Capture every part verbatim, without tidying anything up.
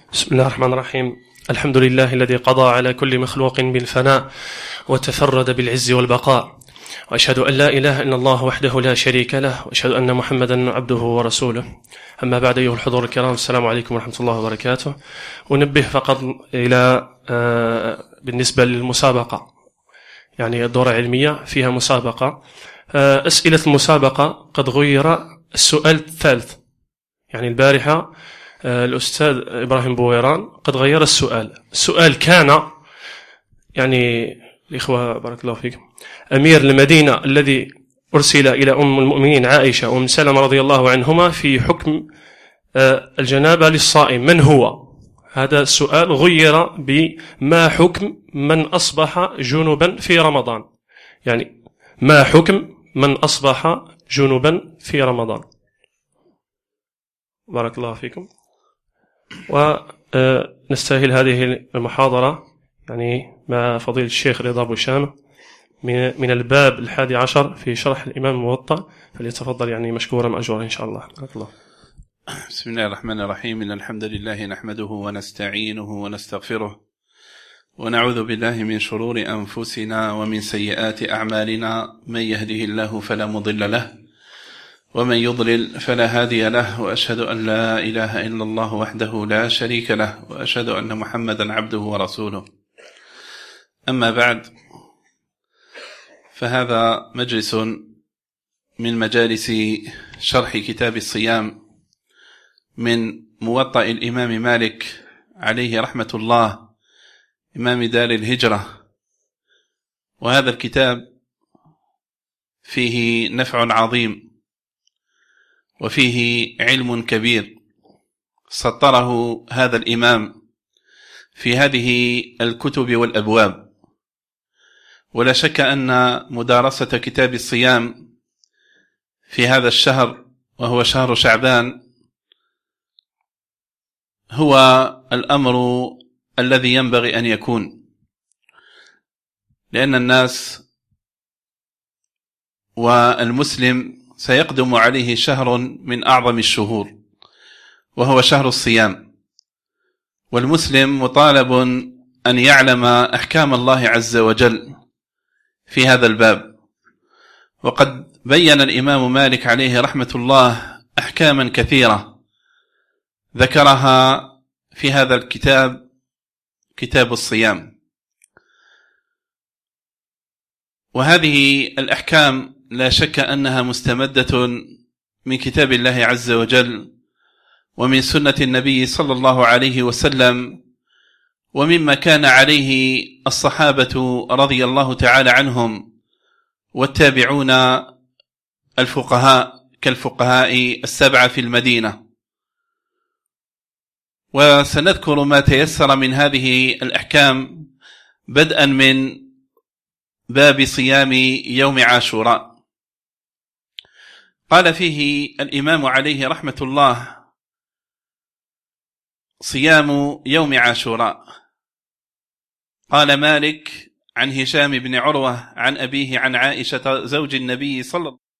بسم الله الرحمن الرحيم. الحمد لله الذي قضى على كل مخلوق بالفناء وتفرد بالعز والبقاء، وأشهد أن لا إله إلا الله وحده لا شريك له، وأشهد أن محمدا عبده ورسوله. أما بعد، أيها الحضور الكرام، السلام عليكم ورحمة الله وبركاته. أنبه فقط إلى بالنسبة للمسابقة، يعني الدورة العلمية فيها مسابقة. أسئلة المسابقة قد غير السؤال الثالث، يعني البارحة الأستاذ إبراهيم بويران قد غير السؤال. السؤال كان يعني الإخوة بارك الله فيكم، أمير المدينة الذي أرسل إلى أم المؤمنين عائشة وأم سلمة رضي الله عنهما في حكم الجنابة للصائم من هو؟ هذا السؤال غير بما حكم من أصبح جنبا في رمضان، يعني ما حكم من أصبح جنبا في رمضان. بارك الله فيكم. ونستهل هذه المحاضرة يعني مع فضيلة الشيخ رضا بوشام من الباب الحادي عشر في شرح الإمام الموطأ، فليتفضل يعني مشكورا مأجورا إن شاء الله. بارك الله. بسم الله الرحمن الرحيم. إن الحمد لله نحمده ونستعينه ونستغفره، ونعوذ بالله من شرور أنفسنا ومن سيئات أعمالنا. من يهده الله فلا مضل له، ومن يضلل فلا هادي له، وأشهد أن لا إله إلا الله وحده لا شريك له، وأشهد أن محمدا عبده ورسوله. أما بعد، فهذا مجلس من مجالس شرح كتاب الصيام من موطأ الإمام مالك عليه رحمة الله، إمام دار الهجرة. وهذا الكتاب فيه نفع عظيم وفيه علم كبير سطره هذا الإمام في هذه الكتب والأبواب. ولا شك أن مدارسة كتاب الصيام في هذا الشهر وهو شهر شعبان هو الأمر الذي ينبغي أن يكون، لأن الناس والمسلم سيقدم عليه شهر من أعظم الشهور وهو شهر الصيام، والمسلم مطالب أن يعلم أحكام الله عز وجل في هذا الباب. وقد بين الإمام مالك عليه رحمة الله أحكاما كثيرة ذكرها في هذا الكتاب، كتاب الصيام. وهذه الأحكام لا شك أنها مستمدة من كتاب الله عز وجل ومن سنة النبي صلى الله عليه وسلم، ومما كان عليه الصحابة رضي الله تعالى عنهم والتابعون الفقهاء كالفقهاء السبعة في المدينة. وسنذكر ما تيسر من هذه الأحكام بدءا من باب صيام يوم عاشوراء. قال فيه الإمام عليه رحمة الله: صيام يوم عاشوراء. قال مالك عن هشام بن عروة عن أبيه عن عائشة زوج النبي صلى الله عليه وسلم: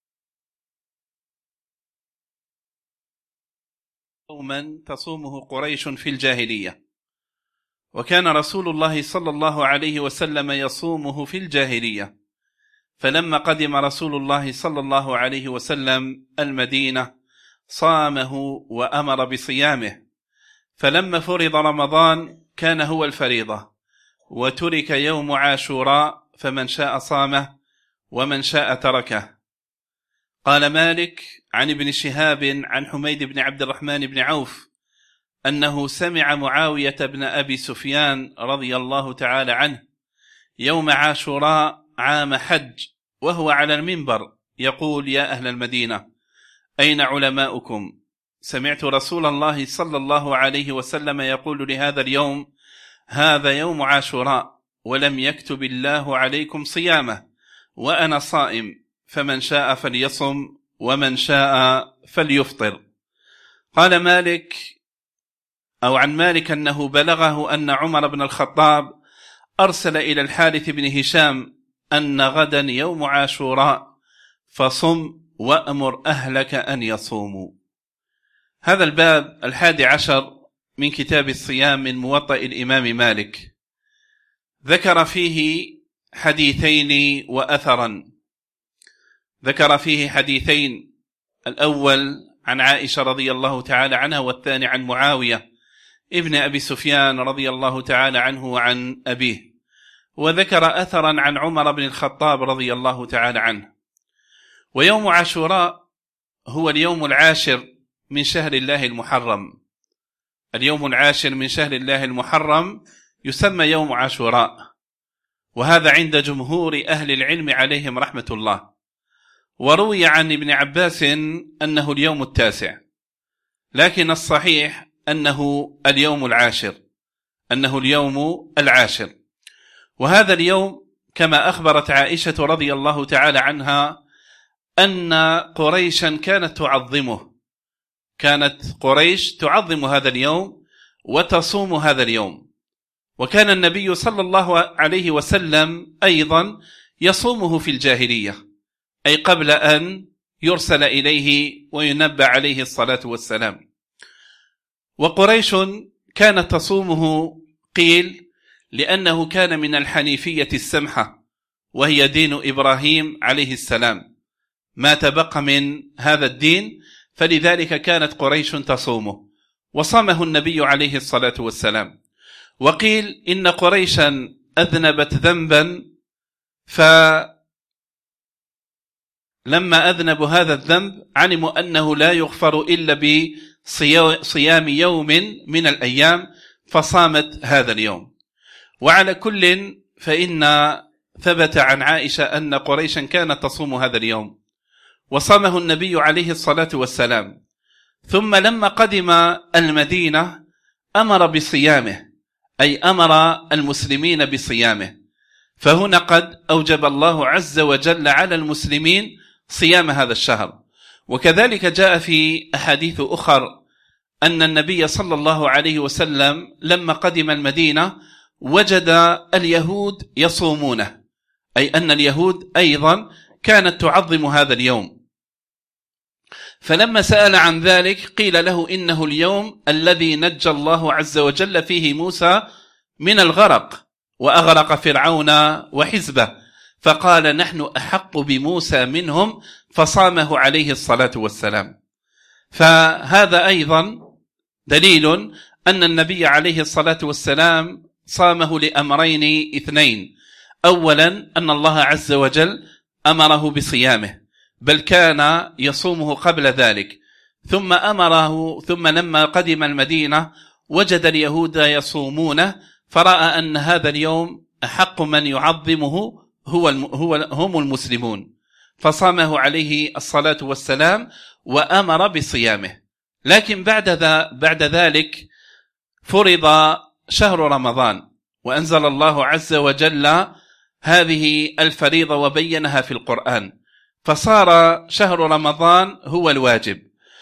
يوما تصومه قريش في الجاهلية، وكان رسول الله صلى الله عليه وسلم يصومه في الجاهلية، فلما قدم رسول الله صلى الله عليه وسلم المدينة صامه وأمر بصيامه، فلما فرض رمضان كان هو الفريضة، وترك يوم عاشوراء، فمن شاء صامه ومن شاء تركه. قال مالك عن ابن شهاب عن حميد بن عبد الرحمن بن عوف أنه سمع معاوية بن أبي سفيان رضي الله تعالى عنه يوم عاشوراء عام حج وهو على المنبر يقول: يا أهل المدينة، أين علماؤكم؟ سمعت رسول الله صلى الله عليه وسلم يقول لهذا اليوم: هذا يوم عاشوراء، ولم يكتب الله عليكم صيامه، وأنا صائم، فمن شاء فليصم ومن شاء فليفطر. قال مالك أو عن مالك أنه بلغه أن عمر بن الخطاب أرسل إلى الحارث بن هشام أن غدا يوم عاشوراء، فصم وأمر أهلك أن يصوموا. هذا الباب الحادي عشر من كتاب الصيام من موطأ الإمام مالك، ذكر فيه حديثين وأثرا. ذكر فيه حديثين، الأول عن عائشة رضي الله تعالى عنها، والثاني عن معاوية ابن أبي سفيان رضي الله تعالى عنه وعن أبيه. وذكر أثرا عن عمر بن الخطاب رضي الله تعالى عنه. ويوم عاشوراء هو اليوم العاشر من شهر الله المحرم. اليوم العاشر من شهر الله المحرم يسمى يوم عاشوراء، وهذا عند جمهور أهل العلم عليهم رحمة الله. وروي عن ابن عباس أنه اليوم التاسع، لكن الصحيح أنه اليوم العاشر، أنه اليوم العاشر. وهذا اليوم كما أخبرت عائشة رضي الله تعالى عنها أن قريشا كانت تعظمه، كانت قريش تعظم هذا اليوم وتصوم هذا اليوم. وكان النبي صلى الله عليه وسلم أيضا يصومه في الجاهلية، أي قبل أن يرسل إليه وينبأ عليه الصلاة والسلام. وقريش كانت تصومه قيل لأنه كان من الحنيفية السمحة، وهي دين إبراهيم عليه السلام، ما تبقى من هذا الدين، فلذلك كانت قريش تصومه وصامه النبي عليه الصلاة والسلام. وقيل إن قريشا أذنبت ذنبا، فلما أذنبوا هذا الذنب علموا أنه لا يغفر إلا بصيام يوم من الأيام، فصامت هذا اليوم. وعلى كل فإن ثبت عن عائشة أن قريشا كانت تصوم هذا اليوم، وصامه النبي عليه الصلاة والسلام. ثم لما قدم المدينة أمر بصيامه، أي أمر المسلمين بصيامه. فهنا قد أوجب الله عز وجل على المسلمين صيام هذا الشهر. وكذلك جاء في أحاديث أخر أن النبي صلى الله عليه وسلم لما قدم المدينة وجد اليهود يصومونه، أي أن اليهود أيضا كانت تعظم هذا اليوم. فلما سأل عن ذلك قيل له إنه اليوم الذي نجى الله عز وجل فيه موسى من الغرق وأغرق فرعون وحزبه، فقال نحن أحق بموسى منهم، فصامه عليه الصلاة والسلام. فهذا أيضا دليل أن النبي عليه الصلاة والسلام صامه لأمرين اثنين. أولا أن الله عز وجل أمره بصيامه، بل كان يصومه قبل ذلك، ثم أمره، ثم لما قدم المدينة وجد اليهود يصومونه، فرأى أن هذا اليوم أحق من يعظمه هو هو هم المسلمون، فصامه عليه الصلاة والسلام وأمر بصيامه. لكن بعد ذا بعد ذلك فرض شهر رمضان، وأنزل الله عز وجل هذه الفريضة وبينها في القرآن، فصار شهر رمضان هو الواجب.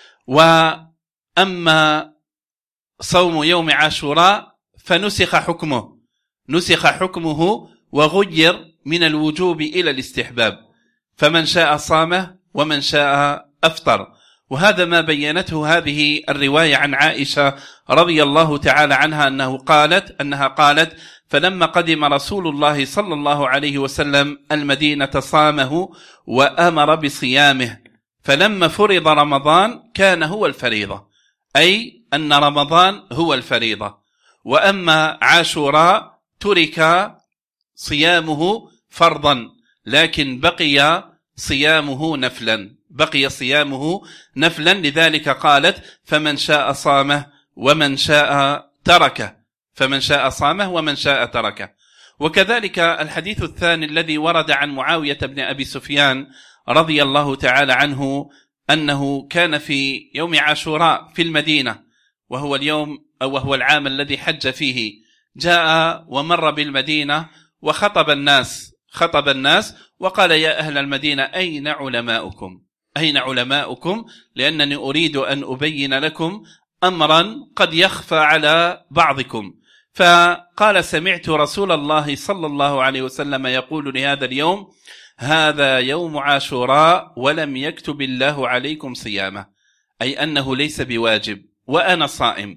وأما صوم يوم عاشوراء فنسخ حكمه نسخ حكمه وغير من الوجوب إلى الاستحباب، فمن شاء صامه ومن شاء أفطر. وهذا ما بينته هذه الرواية عن عائشة رضي الله تعالى عنها أنه قالت أنها قالت فلما قدم رسول الله صلى الله عليه وسلم المدينة صامه وأمر بصيامه، فلما فرض رمضان كان هو الفريضة، أي أن رمضان هو الفريضة. وأما عاشوراء ترك صيامه فرضا، لكن بقي صيامه نفلا بقي صيامه نفلا لذلك قالت فمن شاء صامه ومن شاء تركه فمن شاء صامه ومن شاء تركه. وكذلك الحديث الثاني الذي ورد عن معاوية بن أبي سفيان رضي الله تعالى عنه أنه كان في يوم عاشوراء في المدينة، وهو اليوم أو وهو العام الذي حج فيه، جاء ومر بالمدينة وخطب الناس خطب الناس وقال يا أهل المدينة أين علماؤكم أين علماؤكم لأنني أريد أن أبين لكم أمرا قد يخفى على بعضكم. فقال سمعت رسول الله صلى الله عليه وسلم يقول لهذا اليوم هذا يوم عاشوراء ولم يكتب الله عليكم صيامه، أي أنه ليس بواجب وأنا صائم،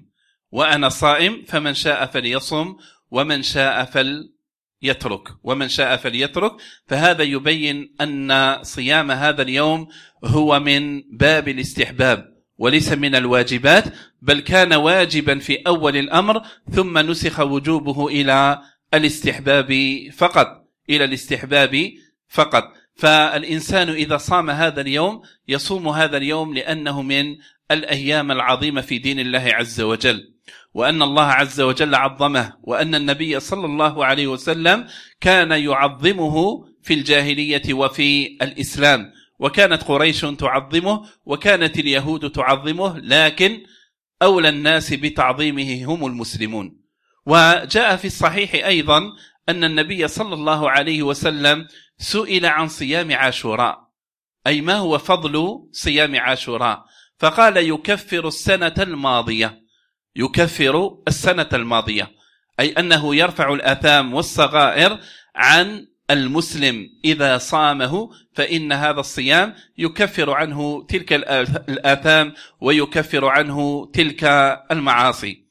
وأنا صائم فمن شاء فليصم ومن شاء فليترك ومن شاء فليترك. فهذا يبين أن صيام هذا اليوم هو من باب الاستحباب وليس من الواجبات، بل كان واجبا في أول الأمر ثم نسخ وجوبه إلى الاستحباب فقط إلى الاستحباب فقط. فالإنسان إذا صام هذا اليوم يصوم هذا اليوم لأنه من الأيام العظيمة في دين الله عز وجل، وأن الله عز وجل عظمه، وأن النبي صلى الله عليه وسلم كان يعظمه في الجاهلية وفي الإسلام، وكانت قريش تعظمه وكانت اليهود تعظمه، لكن أولى الناس بتعظيمه هم المسلمون. وجاء في الصحيح أيضا أن النبي صلى الله عليه وسلم سئل عن صيام عاشوراء، أي ما هو فضل صيام عاشوراء؟ فقال يكفر السنة الماضية يكفر السنة الماضية أي أنه يرفع الآثام والصغائر عن المسلم إذا صامه، فإن هذا الصيام يكفر عنه تلك الآثام ويكفر عنه تلك المعاصي.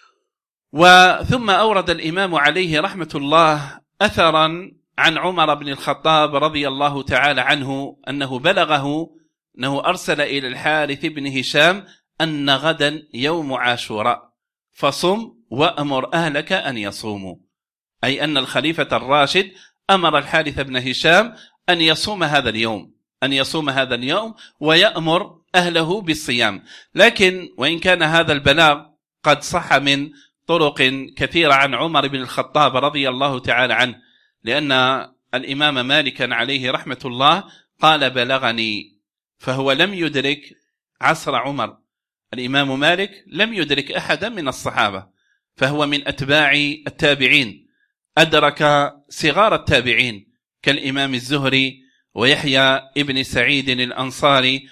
وثم أورد الإمام عليه رحمة الله أثرا عن عمر بن الخطاب رضي الله تعالى عنه أنه بلغه أنه أرسل إلى الحارث بن هشام أن غدا يوم عاشوراء فصم وأمر أهلك أن يصوموا، أي أن الخليفة الراشد أمر الحارث بن هشام أن يصوم هذا اليوم أن يصوم هذا اليوم ويأمر أهله بالصيام. لكن وإن كان هذا البلاغ قد صح من طرق كثيرة عن عمر بن الخطاب رضي الله تعالى عنه، لأن الإمام مالكا عليه رحمة الله قال بلغني، فهو لم يدرك عصر عمر. الإمام مالك لم يدرك أحدا من الصحابة، فهو من أتباع التابعين، أدرك صغار التابعين كالإمام الزهري ويحيى ابن سعيد الأنصاري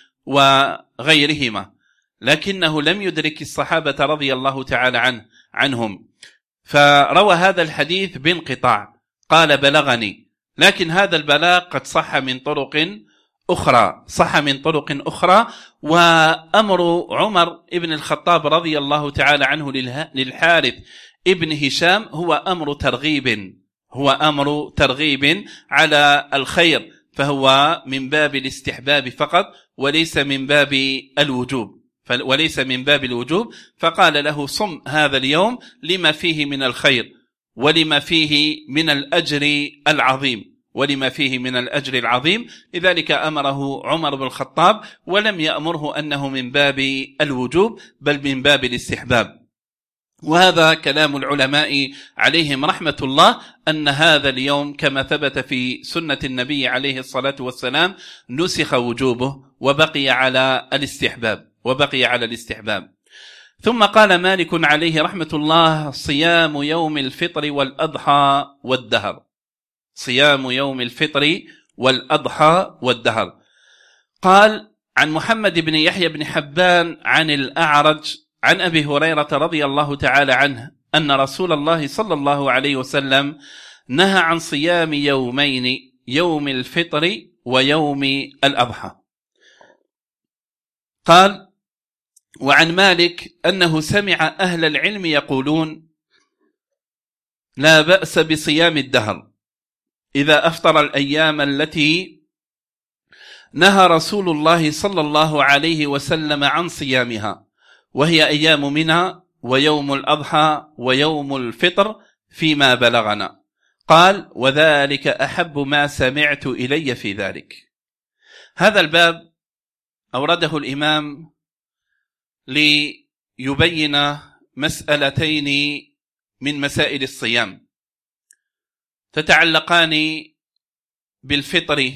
وغيرهما، لكنه لم يدرك الصحابة رضي الله تعالى عنه عنهم، فروى هذا الحديث بانقطاع، قال بلغني، لكن هذا البلاغ قد صح من طرق أخرى صح من طرق أخرى. وأمر عمر ابن الخطاب رضي الله تعالى عنه للحارث ابن هشام هو أمر ترغيب هو أمر ترغيب على الخير، فهو من باب الاستحباب فقط وليس من باب الوجوب وليس من باب الوجوب فقال له صم هذا اليوم لما فيه من الخير ولما فيه من الأجر العظيم ولما فيه من الأجر العظيم لذلك أمره عمر بن الخطاب، ولم يأمره أنه من باب الوجوب بل من باب الاستحباب. وهذا كلام العلماء عليهم رحمة الله، أن هذا اليوم كما ثبت في سنة النبي عليه الصلاة والسلام نسخ وجوبه وبقي على الاستحباب وبقي على الاستحباب. ثم قال مالك عليه رحمة الله صيام يوم الفطر والأضحى والدهر صيام يوم الفطر والأضحى والدهر. قال عن محمد بن يحيى بن حبان عن الأعرج عن أبي هريرة رضي الله تعالى عنه أن رسول الله صلى الله عليه وسلم نهى عن صيام يومين، يوم الفطر ويوم الأضحى. قال وعن مالك أنه سمع أهل العلم يقولون لا بأس بصيام الدهر إذا أفطر الأيام التي نهى رسول الله صلى الله عليه وسلم عن صيامها، وهي أيام منى ويوم الأضحى ويوم الفطر فيما بلغنا. قال وذلك أحب ما سمعت إلي في ذلك. هذا الباب أورده الإمام ليبين مسألتين من مسائل الصيام تتعلقان بالفطر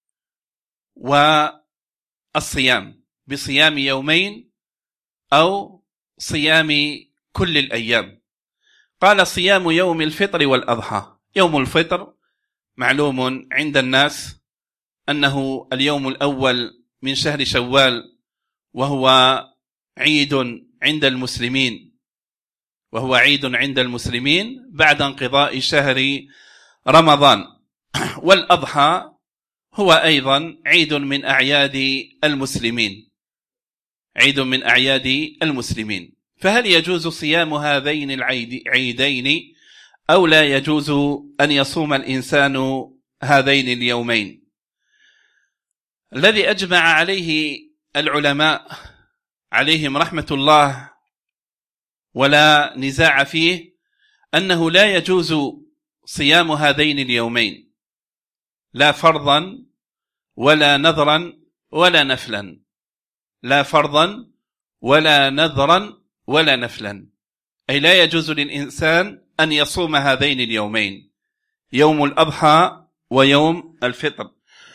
والصيام، بصيام يومين أو صيام كل الأيام. قال صيام يوم الفطر والأضحى. يوم الفطر معلوم عند الناس أنه اليوم الأول من شهر شوال، وهو عيد عند المسلمين وهو عيد عند المسلمين بعد انقضاء شهر رمضان. والأضحى هو أيضا عيد من أعياد المسلمين عيد من أعياد المسلمين فهل يجوز صيام هذين العيدين أو لا يجوز أن يصوم الإنسان هذين اليومين؟ الذي أجمع عليه العلماء عليهم رحمة الله ولا نزاع فيه أنه لا يجوز صيام هذين اليومين، لا فرضا ولا نذرا ولا نفلا، لا فرضا ولا نذرا ولا نفلا، أي لا يجوز للإنسان أن يصوم هذين اليومين، يوم الأضحى ويوم الفطر.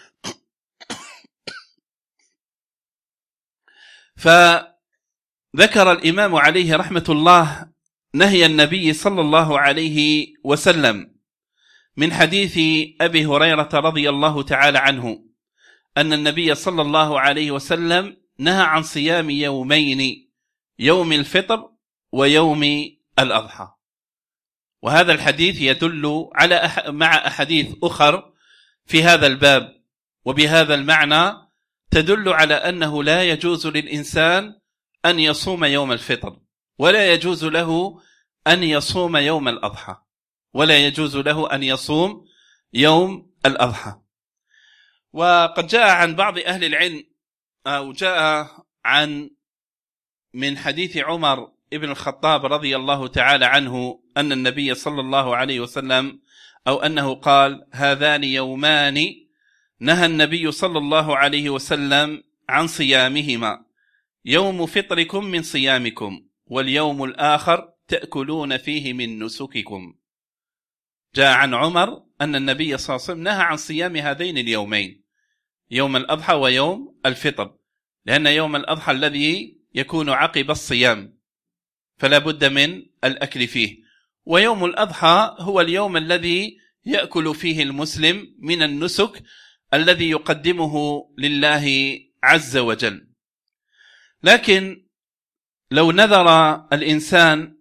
فذكر الإمام عليه رحمة الله نهي النبي صلى الله عليه وسلم من حديث أبي هريرة رضي الله تعالى عنه أن النبي صلى الله عليه وسلم نهى عن صيام يومين، يوم الفطر ويوم الأضحى. وهذا الحديث يدل على أح مع أحاديث أخر في هذا الباب، وبهذا المعنى تدل على أنه لا يجوز للإنسان أن يصوم يوم الفطر، ولا يجوز له أن يصوم يوم الأضحى، ولا يجوز له أن يصوم يوم الأضحى. وقد جاء عن بعض أهل العلم أو جاء عن من حديث عمر ابن الخطاب رضي الله تعالى عنه أن النبي صلى الله عليه وسلم أو أنه قال: هذان يومان نهى النبي صلى الله عليه وسلم عن صيامهما، يوم فطركم من صيامكم، واليوم الآخر تأكلون فيه من نسككم. جاء عن عمر أن النبي صلى الله عليه وسلم نهى عن صيام هذين اليومين، يوم الأضحى ويوم الفطر، لأن يوم الأضحى الذي يكون عقب الصيام فلا بد من الأكل فيه، ويوم الأضحى هو اليوم الذي يأكل فيه المسلم من النسك الذي يقدمه لله عز وجل. لكن لو نذر الإنسان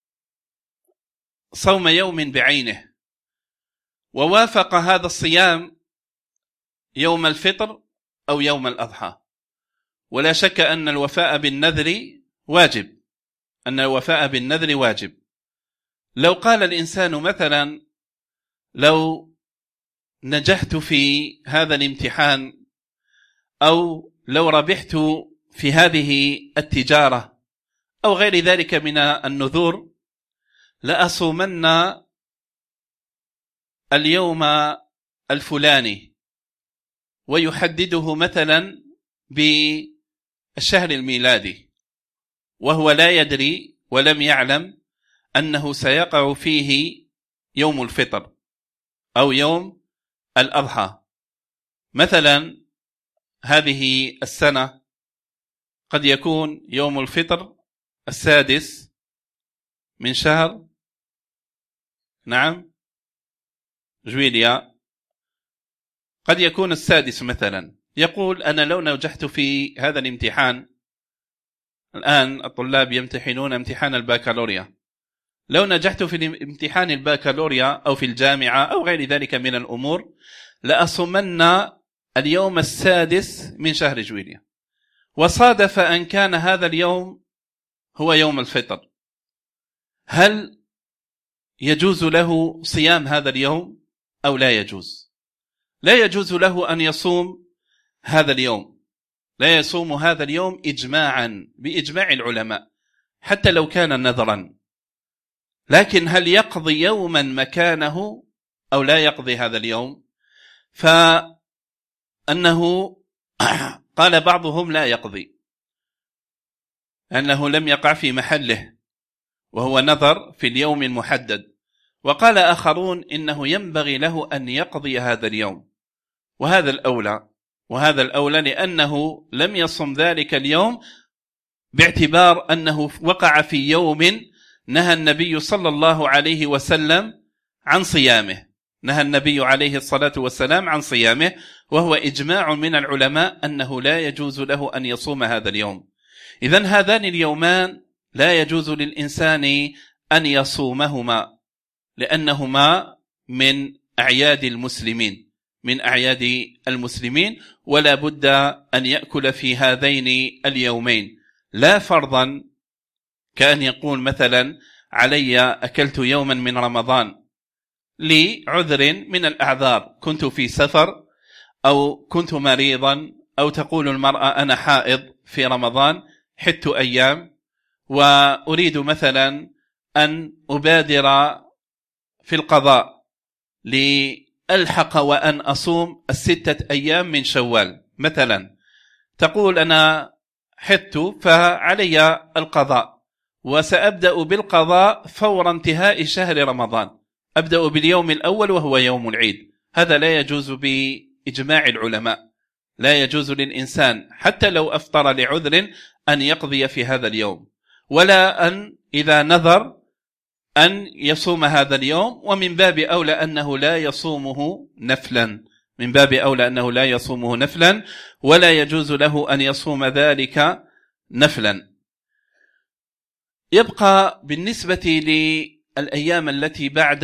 صوم يوم بعينه ووافق هذا الصيام يوم الفطر أو يوم الأضحى، ولا شك أن الوفاء بالنذر واجب، أن الوفاء بالنذر واجب. لو قال الإنسان مثلا: لو نجحت في هذا الامتحان أو لو ربحت في هذه التجارة أو غير ذلك من النذور لأصومن اليوم الفلاني، ويحدده مثلا بالشهر الميلادي، وهو لا يدري ولم يعلم أنه سيقع فيه يوم الفطر أو يوم الأضحى. مثلا هذه السنة قد يكون يوم الفطر السادس من شهر نعم جويليا، قد يكون السادس مثلا. يقول: أنا لو نجحت في هذا الامتحان، الآن الطلاب يمتحنون امتحان الباكالوريا، لو نجحت في امتحان الباكالوريا أو في الجامعة أو غير ذلك من الأمور لأصومن اليوم السادس من شهر جويليا، وصادف أن كان هذا اليوم هو يوم الفطر، هل يجوز له صيام هذا اليوم أو لا يجوز؟ لا يجوز له أن يصوم هذا اليوم، لا يصوم هذا اليوم إجماعا بإجماع العلماء حتى لو كان نذرا. لكن هل يقضي يوما مكانه أو لا يقضي هذا اليوم؟ فأنه قال بعضهم لا يقضي، أنه لم يقع في محله وهو نذر في اليوم المحدد، وقال آخرون إنه ينبغي له أن يقضي هذا اليوم، وهذا الأولى، وهذا الأولى لأنه لم يصم ذلك اليوم باعتبار أنه وقع في يوم نهى النبي صلى الله عليه وسلم عن صيامه، نهى النبي عليه الصلاة والسلام عن صيامه، وهو إجماع من العلماء أنه لا يجوز له أن يصوم هذا اليوم. إذن هذان اليومان لا يجوز للإنسان أن يصومهما، لأنهما من أعياد المسلمين، من أعياد المسلمين، ولا بد أن يأكل في هذين اليومين، لا فرضا كأن يقول مثلا علي أكلت يوما من رمضان لعذر من الأعذار، كنت في سفر أو كنت مريضا، أو تقول المرأة أنا حائض في رمضان حدت أيام وأريد مثلا أن أبادر في القضاء لألحق وأن أصوم الستة أيام من شوال مثلا، تقول أنا حدت فعلي القضاء وسأبدأ بالقضاء فور انتهاء شهر رمضان، أبدأ باليوم الأول وهو يوم العيد. هذا لا يجوز بإجماع العلماء، لا يجوز للإنسان حتى لو أفطر لعذر أن يقضي في هذا اليوم، ولا أن إذا نذر أن يصوم هذا اليوم، ومن باب أولى أنه لا يصومه نفلا، من باب أولى أنه لا يصومه نفلا، ولا يجوز له أن يصوم ذلك نفلا. يبقى بالنسبة للأيام التي بعد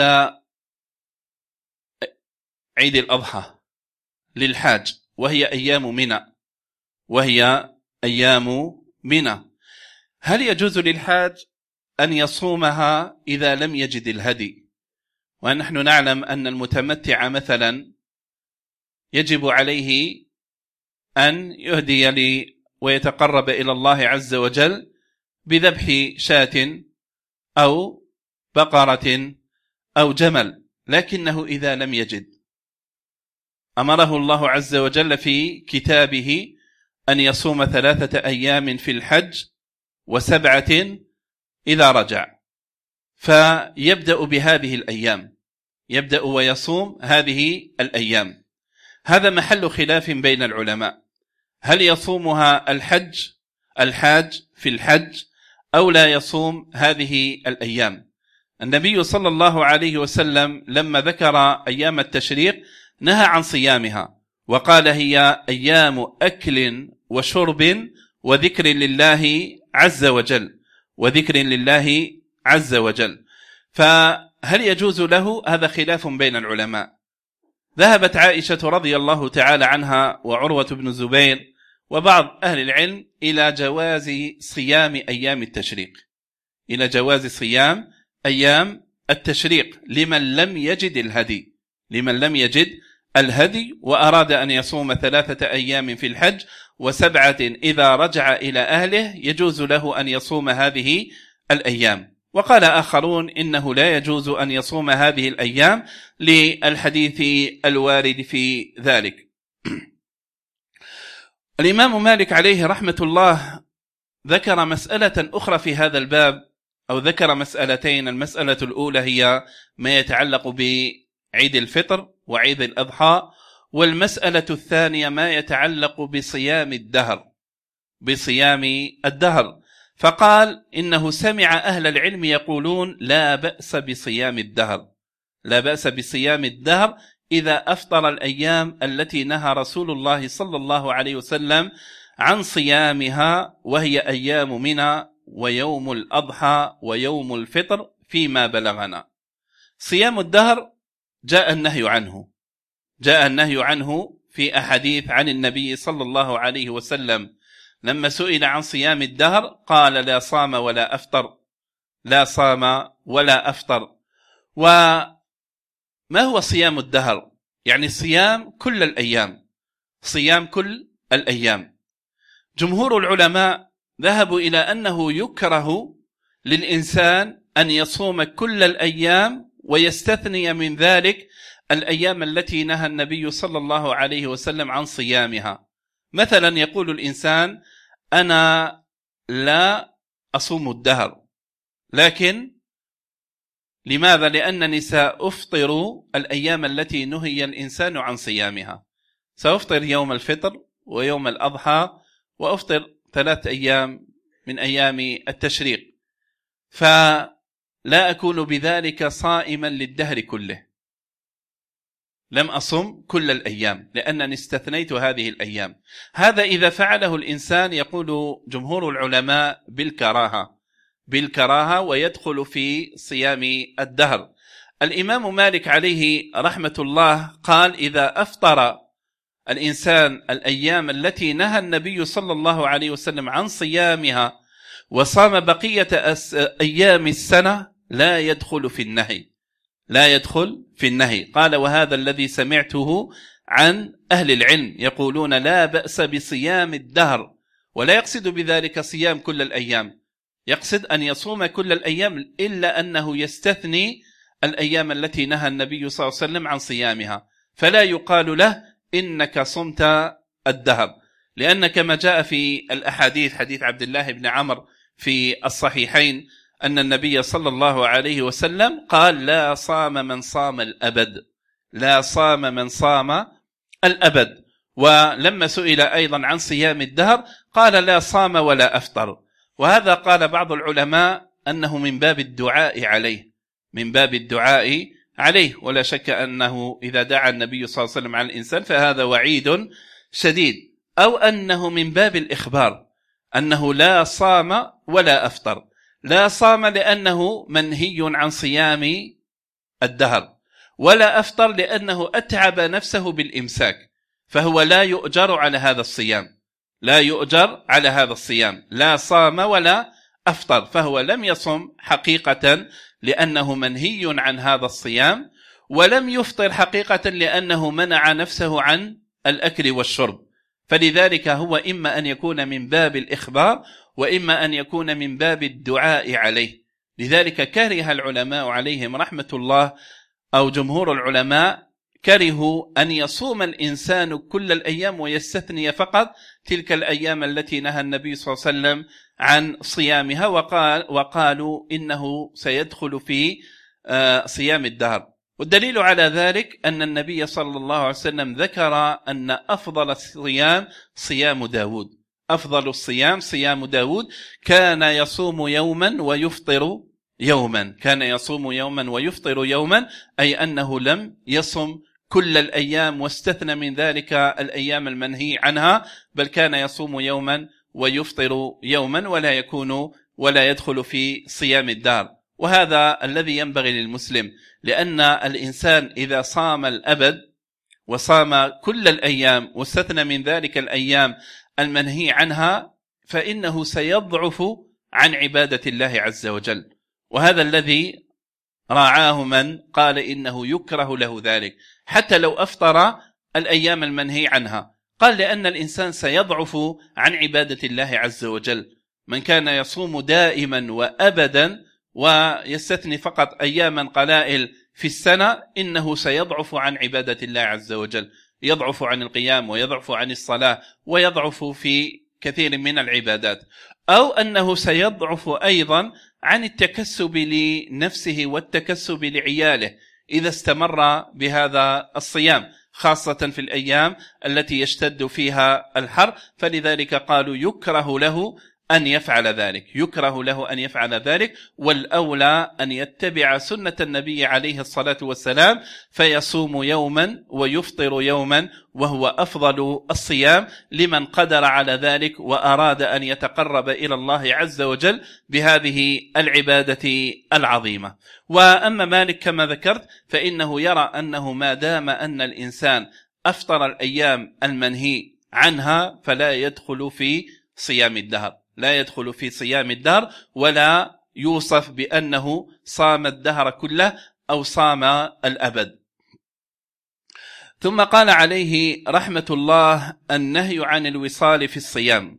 عيد الأضحى للحاج، وهي أيام منى، وهي أيام منى، هل يجوز للحاج أن يصومها إذا لم يجد الهدي؟ ونحن نعلم أن المتمتع مثلا يجب عليه أن يهدي لي ويتقرب إلى الله عز وجل بذبح شاة أو بقرة أو جمل، لكنه إذا لم يجد أمره الله عز وجل في كتابه أن يصوم ثلاثة أيام في الحج وسبعة إذا رجع، فيبدأ بهذه الأيام، يبدأ ويصوم هذه الأيام. هذا محل خلاف بين العلماء، هل يصومها الحج الحاج في الحج أو لا يصوم هذه الأيام؟ النبي صلى الله عليه وسلم لما ذكر أيام التشريق نهى عن صيامها، وقال هي أيام أكل وشرب وذكر لله عز وجل، وذكر لله عز وجل. فهل يجوز له؟ هذا خلاف بين العلماء. ذهبت عائشة رضي الله تعالى عنها وعروة بن الزبير وبعض أهل العلم إلى جواز صيام أيام التشريق، إلى جواز صيام أيام التشريق لمن لم يجد الهدي، لمن لم يجد الهدي وأراد أن يصوم ثلاثة أيام في الحج وسبعة إذا رجع إلى أهله، يجوز له أن يصوم هذه الأيام. وقال آخرون إنه لا يجوز أن يصوم هذه الأيام للحديث الوارد في ذلك. الإمام مالك عليه رحمة الله ذكر مسألة أخرى في هذا الباب، أو ذكر مسألتين. المسألة الأولى هي ما يتعلق بعيد الفطر وعيد الأضحى، والمسألة الثانية ما يتعلق بصيام الدهر، بصيام الدهر. فقال إنه سمع أهل العلم يقولون لا بأس بصيام الدهر، لا بأس بصيام الدهر إذا أفطر الأيام التي نهى رسول الله صلى الله عليه وسلم عن صيامها، وهي أيام منى ويوم الأضحى ويوم الفطر فيما بلغنا. صيام الدهر جاء النهي عنه، جاء النهي عنه في أحاديث عن النبي صلى الله عليه وسلم. لما سئل عن صيام الدهر قال لا صام ولا أفطر، لا صام ولا أفطر. وما هو صيام الدهر؟ يعني صيام كل الأيام، صيام كل الأيام. جمهور العلماء ذهبوا إلى أنه يكره للإنسان أن يصوم كل الأيام ويستثني من ذلك الأيام التي نهى النبي صلى الله عليه وسلم عن صيامها. مثلا يقول الإنسان أنا لا أصوم الدهر، لكن لماذا؟ لأنني سأفطر الأيام التي نهي الإنسان عن صيامها، سأفطر يوم الفطر ويوم الأضحى وأفطر ثلاث أيام من أيام التشريق، فلا أكون بذلك صائما للدهر كله، لم أصم كل الأيام لأنني استثنيت هذه الأيام. هذا إذا فعله الإنسان يقول جمهور العلماء بالكراهة، بالكراهة ويدخل في صيام الدهر. الإمام مالك عليه رحمة الله قال إذا أفطر الإنسان الأيام التي نهى النبي صلى الله عليه وسلم عن صيامها وصام بقية أيام السنة لا يدخل في النهي، لا يدخل في النهي. قال: وهذا الذي سمعته عن أهل العلم يقولون لا بأس بصيام الدهر، ولا يقصد بذلك صيام كل الأيام، يقصد أن يصوم كل الأيام، إلا أنه يستثني الأيام التي نهى النبي صلى الله عليه وسلم عن صيامها، فلا يقال له إنك صمت الدهر، لأن كما جاء في الأحاديث حديث عبد الله بن عمرو في الصحيحين أن النبي صلى الله عليه وسلم قال: لا صام من صام الأبد، لا صام من صام الأبد. ولما سئل أيضا عن صيام الدهر قال: لا صام ولا أفطر. وهذا قال بعض العلماء أنه من باب الدعاء عليه، من باب الدعاء عليه، ولا شك أنه إذا دعا النبي صلى الله عليه وسلم على الإنسان فهذا وعيد شديد، أو أنه من باب الإخبار أنه لا صام ولا أفطر. لا صام لأنه منهي عن صيام الدهر، ولا أفطر لأنه أتعب نفسه بالإمساك، فهو لا يؤجر على هذا الصيام، لا يؤجر على هذا الصيام. لا صام ولا أفطر، فهو لم يصم حقيقة لأنه منهي عن هذا الصيام، ولم يفطر حقيقة لأنه منع نفسه عن الأكل والشرب. فلذلك هو إما أن يكون من باب الإخبار، وإما أن يكون من باب الدعاء عليه. لذلك كره العلماء عليهم رحمة الله، أو جمهور العلماء كرهوا أن يصوم الإنسان كل الأيام ويستثني فقط تلك الأيام التي نهى النبي صلى الله عليه وسلم عن صيامها، وقال وقالوا إنه سيدخل في صيام الدهر. والدليل على ذلك أن النبي صلى الله عليه وسلم ذكر أن أفضل الصيام صيام داود، أفضل الصيام صيام داود، كان يصوم يوما ويفطر يوما، كان يصوم يوما ويفطر يوما، أي أنه لم يصم كل الأيام واستثنى من ذلك الأيام المنهي عنها، بل كان يصوم يوما ويفطر يوما، ولا يكون ولا يدخل في صيام الدهر. وهذا الذي ينبغي للمسلم، لأن الإنسان إذا صام الأبد وصام كل الأيام واستثنى من ذلك الأيام المنهي عنها، فإنه سيضعف عن عبادة الله عز وجل. وهذا الذي راعاه من قال إنه يكره له ذلك حتى لو أفطر الأيام المنهي عنها، قال لأن الإنسان سيضعف عن عبادة الله عز وجل. من كان يصوم دائما وأبدا ويستثني فقط أياما قلائل في السنة، إنه سيضعف عن عبادة الله عز وجل، يضعف عن القيام ويضعف عن الصلاة ويضعف في كثير من العبادات. أو أنه سيضعف أيضا عن التكسب لنفسه والتكسب لعياله إذا استمر بهذا الصيام، خاصة في الأيام التي يشتد فيها الحر. فلذلك قالوا يكره له أن يفعل ذلك، يكره له أن يفعل ذلك، والأولى أن يتبع سنة النبي عليه الصلاة والسلام فيصوم يوما ويفطر يوما، وهو أفضل الصيام لمن قدر على ذلك وأراد أن يتقرب إلى الله عز وجل بهذه العبادة العظيمة. وأما مالك كما ذكرت فإنه يرى أنه ما دام أن الإنسان أفطر الأيام المنهي عنها فلا يدخل في صيام الدهر، لا يدخل في صيام الدهر، ولا يوصف بأنه صام الدهر كله أو صام الأبد. ثم قال عليه رحمة الله: النهي عن الوصال في الصيام.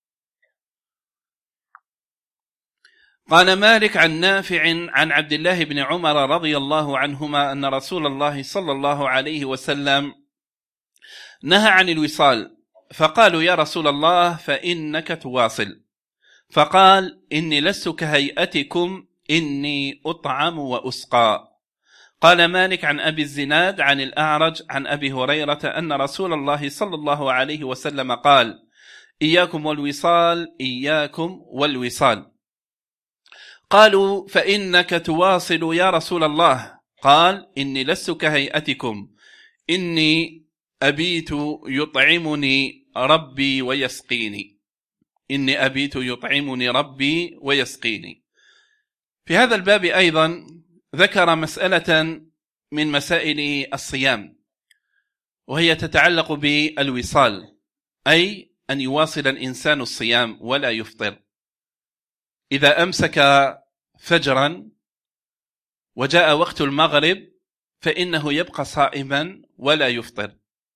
قال مالك عن نافع عن عبد الله بن عمر رضي الله عنهما أن رسول الله صلى الله عليه وسلم نهى عن الوصال، فقالوا: يا رسول الله فإنك تواصل. فقال: إني لست كهيئتكم، إني أطعم وأسقى. قال مالك عن أبي الزناد عن الأعرج عن أبي هريرة أن رسول الله صلى الله عليه وسلم قال: إياكم والوصال، إياكم والوصال. قالوا: فإنك تواصل يا رسول الله. قال: إني لست كهيئتكم، إني أبيت يطعمني ربي ويسقيني، إني أبيت يطعمني ربي ويسقيني. في هذا الباب أيضا ذكر مسألة من مسائل الصيام، وهي تتعلق بالوصال، أي أن يواصل الإنسان الصيام ولا يفطر. إذا أمسك فجرا وجاء وقت المغرب فإنه يبقى صائما ولا يفطر،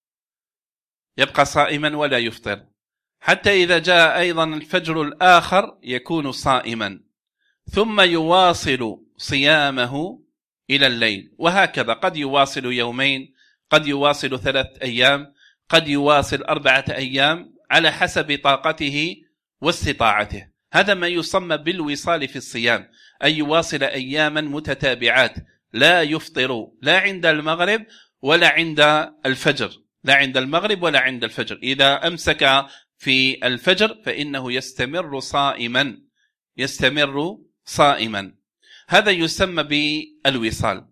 يبقى صائما ولا يفطر، حتى إذا جاء أيضا الفجر الآخر يكون صائما، ثم يواصل صيامه إلى الليل، وهكذا قد يواصل يومين، قد يواصل ثلاث أيام، قد يواصل أربعة أيام على حسب طاقته واستطاعته. هذا ما يسمى بالوصال في الصيام، أي يواصل أياما متتابعات لا يفطر لا عند المغرب ولا عند الفجر، لا عند المغرب ولا عند الفجر. إذا أمسك في الفجر فإنه يستمر صائما، يستمر صائما. هذا يسمى بالوصال.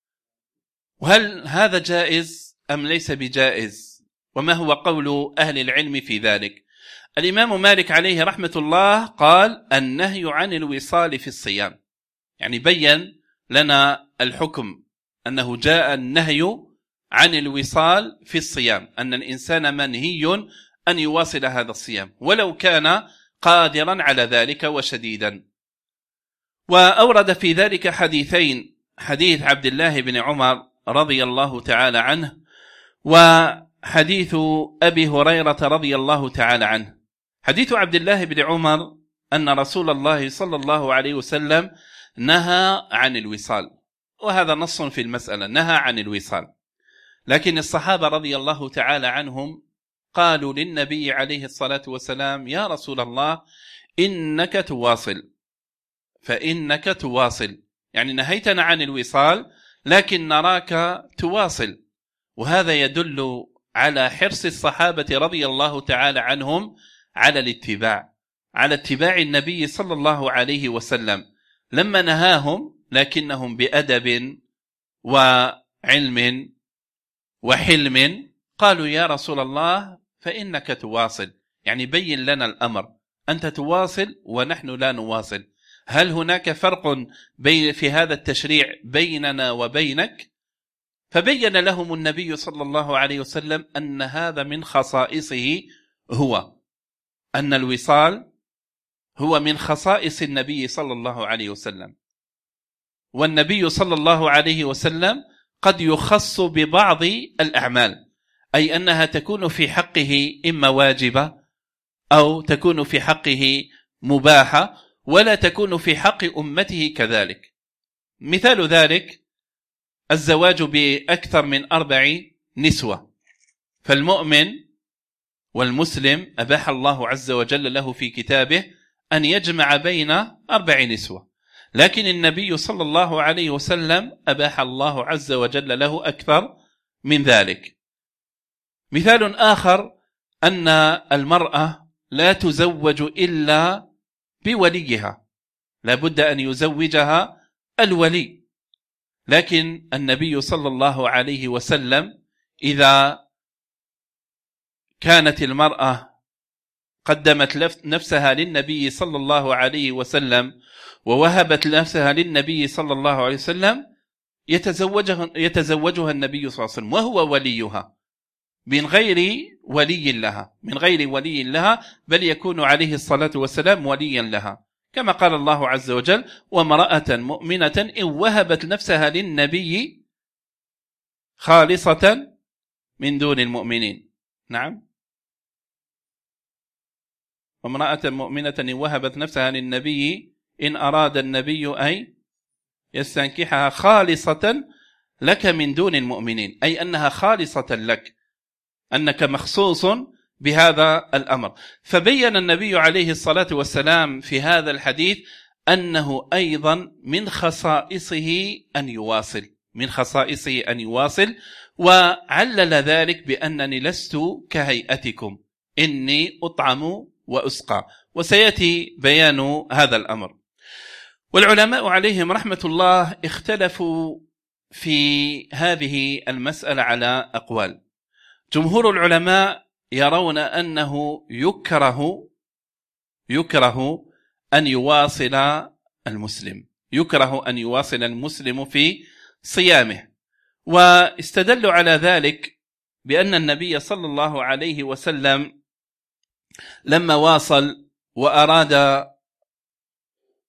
وهل هذا جائز أم ليس بجائز؟ وما هو قول أهل العلم في ذلك؟ الإمام مالك عليه رحمة الله قال النهي عن الوصال في الصيام، يعني بين لنا الحكم أنه جاء النهي عن الوصال في الصيام، أن الإنسان منهي أن يواصل هذا الصيام ولو كان قادرا على ذلك وشديدا. وأورد في ذلك حديثين، حديث عبد الله بن عمر رضي الله تعالى عنه وحديث أبي هريرة رضي الله تعالى عنه. حديث عبد الله بن عمر أن رسول الله صلى الله عليه وسلم نهى عن الوصال، وهذا نص في المسألة، نهى عن الوصال. لكن الصحابة رضي الله تعالى عنهم قالوا للنبي عليه الصلاة والسلام يا رسول الله إنك تواصل، فإنك تواصل، يعني نهيتنا عن الوصال لكن نراك تواصل. وهذا يدل على حرص الصحابة رضي الله تعالى عنهم على الاتباع، على اتباع النبي صلى الله عليه وسلم، لما نهاهم لكنهم بأدب وعلم وحلم قالوا يا رسول الله فإنك تواصل، يعني بين لنا الأمر، أنت تواصل ونحن لا نواصل. هل هناك فرق بين في هذا التشريع بيننا وبينك؟ فبين لهم النبي صلى الله عليه وسلم أن هذا من خصائصه، هو أن الوصال هو من خصائص النبي صلى الله عليه وسلم، والنبي صلى الله عليه وسلم قد يخص ببعض الأعمال، أي أنها تكون في حقه إما واجبة أو تكون في حقه مباحة، ولا تكون في حق أمته كذلك. مثال ذلك الزواج بأكثر من أربع نسوة، فالمؤمن والمسلم أباح الله عز وجل له في كتابه أن يجمع بين أربع نسوة، لكن النبي صلى الله عليه وسلم أباح الله عز وجل له أكثر من ذلك. مثال آخر أن المرأة لا تزوج إلا بوليها، لا بد أن يزوجها الولي، لكن النبي صلى الله عليه وسلم إذا كانت المرأة قدمت نفسها للنبي صلى الله عليه وسلم ووهبت نفسها للنبي صلى الله عليه وسلم يتزوجها, يتزوجها النبي صلى الله عليه وسلم وهو وليها من غير ولي لها، من غير ولي لها، بل يكون عليه الصلاة والسلام وليا لها، كما قال الله عز وجل وامرأة مؤمنة إن وهبت نفسها للنبي خالصة من دون المؤمنين. نعم، وامرأة مؤمنة إن وهبت نفسها للنبي إن أراد النبي أن يستنكحها خالصة لك من دون المؤمنين، أي أنها خالصة لك، أنك مخصوص بهذا الأمر. فبين النبي عليه الصلاة والسلام في هذا الحديث أنه أيضا من خصائصه أن يواصل، من خصائصه أن يواصل، وعلل ذلك بأنني لست كهيئتكم إني أطعم وأسقى، وسيأتي بيان هذا الأمر. والعلماء عليهم رحمة الله اختلفوا في هذه المسألة على أقوال. جمهور العلماء يرون أنه يكره يكره أن يواصل المسلم، يكره أن يواصل المسلم في صيامه، واستدلوا على ذلك بأن النبي صلى الله عليه وسلم لما واصل وأراد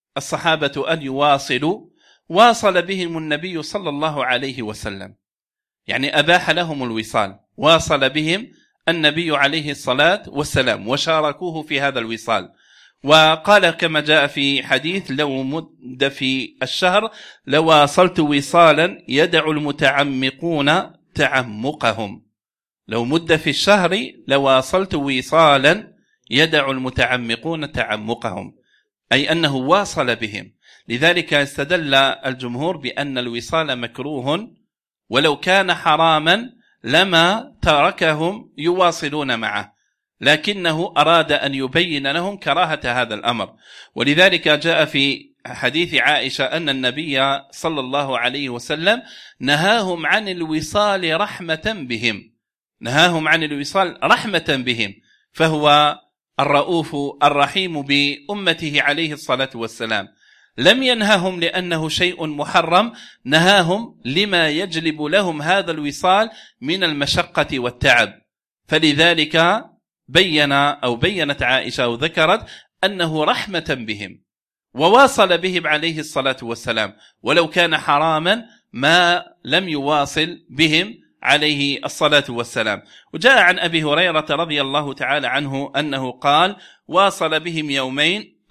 الصحابة أن يواصلوا واصل بهم النبي صلى الله عليه وسلم، يعني أباح لهم الوصال، واصل بهم النبي عليه الصلاة والسلام وشاركوه في هذا الوصال. وقال كما جاء في حديث: لو مد في الشهر لواصلت وصالا يدع المتعمقون تعمقهم. لو مد في الشهر لواصلت وصالا يدع المتعمقون تعمقهم، أي أنه واصل بهم. لذلك استدل الجمهور بأن الوصال مكروه، ولو كان حراما لما تركهم يواصلون معه، لكنه أراد أن يبين لهم كراهة هذا الأمر. ولذلك جاء في حديث عائشة أن النبي صلى الله عليه وسلم نهاهم عن الوصال رحمة بهم، نهاهم عن الوصال رحمة بهم، فهو الرؤوف الرحيم بأمته عليه الصلاة والسلام. لم ينههم لأنه شيء محرم، نهاهم لما يجلب لهم هذا الوصال من المشقة والتعب. فلذلك بين أو بينت عائشة وذكرت أنه رحمة بهم، وواصل بهم عليه الصلاة والسلام، ولو كان حراما ما لم يواصل بهم عليه الصلاة والسلام. وجاء عن أبي هريرة رضي الله تعالى عنه أنه قال: واصل بهم يومين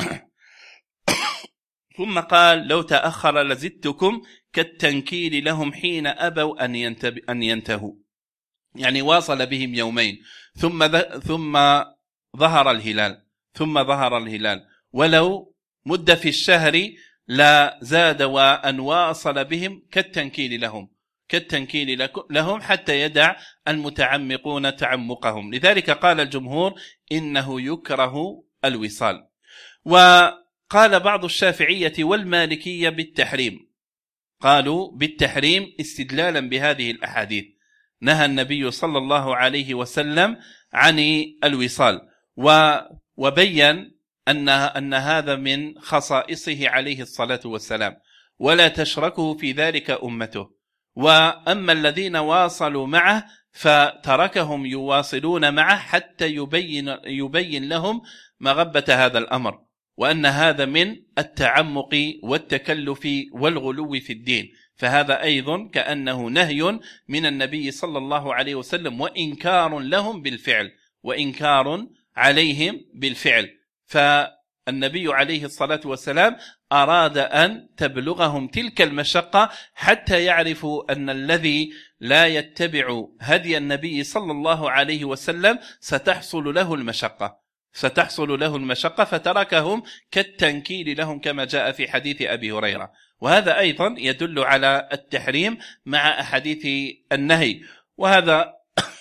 ثم قال: لو تأخر لزدتكم كالتنكيل لهم حين أبوا أن ينتهوا. يعني واصل بهم يومين ثم ثم ظهر الهلال ثم ظهر الهلال ولو مد في الشهر لا زاد وأن واصل بهم كالتنكيل لهم كالتنكيل لهم حتى يدع المتعمقون تعمقهم. لذلك قال الجمهور إنه يكره الوصال. وقال بعض الشافعية والمالكية بالتحريم، قالوا بالتحريم استدلالا بهذه الأحاديث. نهى النبي صلى الله عليه وسلم عن الوصال، وبين أن أن هذا من خصائصه عليه الصلاة والسلام، ولا تشركه في ذلك أمته. وأما الذين واصلوا معه فتركهم يواصلون معه حتى يبين يبين لهم مغبة هذا الأمر، وأن هذا من التعمق والتكلف والغلو في الدين. فهذا أيضا كأنه نهي من النبي صلى الله عليه وسلم وإنكار لهم بالفعل وإنكار عليهم بالفعل. فالنبي عليه الصلاة والسلام أراد أن تبلغهم تلك المشقة حتى يعرفوا أن الذي لا يتبع هدي النبي صلى الله عليه وسلم ستحصل له المشقة ستحصل له المشقة فتركهم كالتنكيل لهم كما جاء في حديث أبي هريرة. وهذا أيضا يدل على التحريم مع أحاديث النهي. وهذا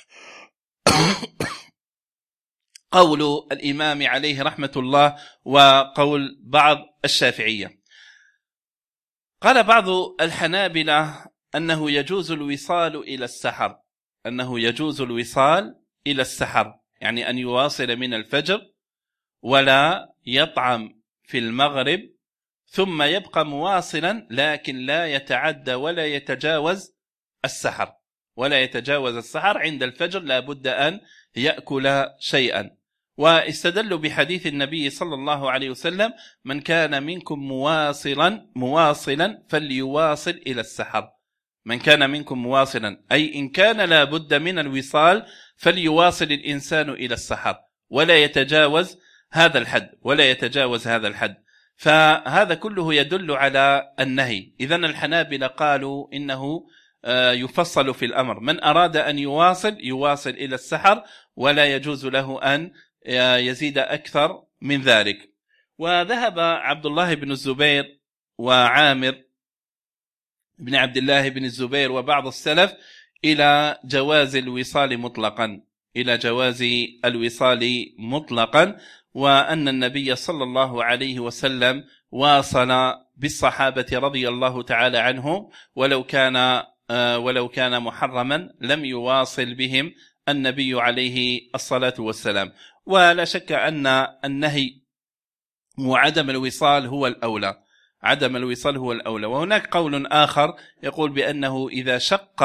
قول الإمام عليه رحمة الله وقول بعض الشافعية. قال بعض الحنابلة أنه يجوز الوصال إلى السحر أنه يجوز الوصال إلى السحر يعني أن يواصل من الفجر ولا يطعم في المغرب ثم يبقى مواصلا، لكن لا يتعدى ولا يتجاوز السحر ولا يتجاوز السحر عند الفجر، لا بد أن يأكل شيئا. واستدلوا بحديث النبي صلى الله عليه وسلم: من كان منكم مواصلا مواصلا فليواصل إلى السحر. من كان منكم مواصلا أي إن كان لا بد من الوصال فليواصل الإنسان إلى السحر ولا يتجاوز هذا الحد ولا يتجاوز هذا الحد. فهذا كله يدل على النهي. إذن الحنابلة قالوا إنه يفصل في الأمر، من أراد أن يواصل يواصل إلى السحر ولا يجوز له أن يزيد أكثر من ذلك. وذهب عبد الله بن الزبير وعامر بن عبد الله بن الزبير وبعض السلف إلى جواز الوصال مطلقا إلى جواز الوصال مطلقا وأن النبي صلى الله عليه وسلم واصل بالصحابة رضي الله تعالى عنهم، ولو كان ولو كان محرما لم يواصل بهم النبي عليه الصلاة والسلام. ولا شك أن النهي وعدم الوصال هو الأولى عدم الوصال هو الأولى. وهناك قول آخر يقول بأنه إذا شق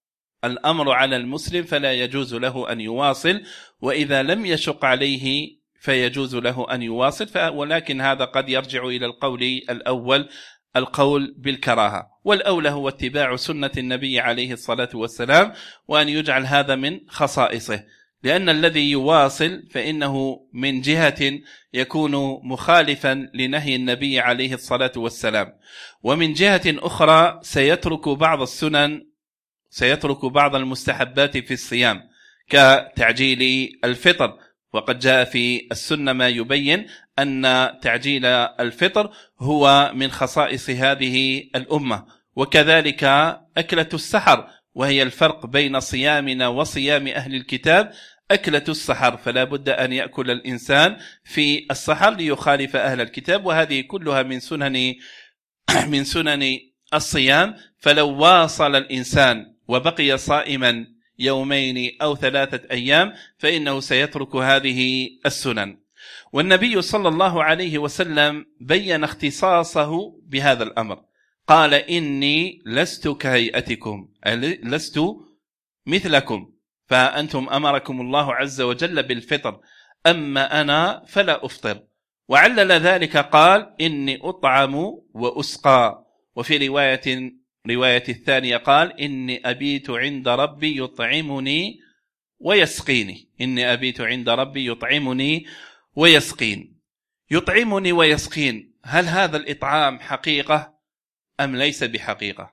الأمر على المسلم فلا يجوز له أن يواصل، وإذا لم يشق عليه فيجوز له أن يواصل، ولكن هذا قد يرجع إلى القول الأول، القول بالكراهة. والأولى هو اتباع سنة النبي عليه الصلاة والسلام، وأن يجعل هذا من خصائصه، لأن الذي يواصل فإنه من جهة يكون مخالفا لنهي النبي عليه الصلاة والسلام، ومن جهة أخرى سيترك بعض السنن، سيترك بعض المستحبات في الصيام كتعجيل الفطر، وقد جاء في السنة ما يبين أن تعجيل الفطر هو من خصائص هذه الأمة، وكذلك أكلة السحر، وهي الفرق بين صيامنا وصيام أهل الكتاب. أكلة السحر فلا بد أن يأكل الإنسان في السحر ليخالف أهل الكتاب، وهذه كلها من سنن من سنن الصيام. فلو واصل الإنسان وبقي صائما يومين أو ثلاثة أيام فإنه سيترك هذه السنن. والنبي صلى الله عليه وسلم بين اختصاصه بهذا الأمر، قال: إني لست كهيئتكم، لست مثلكم، فأنتم أمركم الله عز وجل بالفطر، أما أنا فلا أفطر. وعلل ذلك قال: إني أطعم وأسقى. وفي رواية رواية الثانية قال: إني أبيت عند ربي يطعمني ويسقيني، إني أبيت عند ربي يطعمني ويسقين. يطعمني ويسقين، هل هذا الإطعام حقيقة أم ليس بحقيقة؟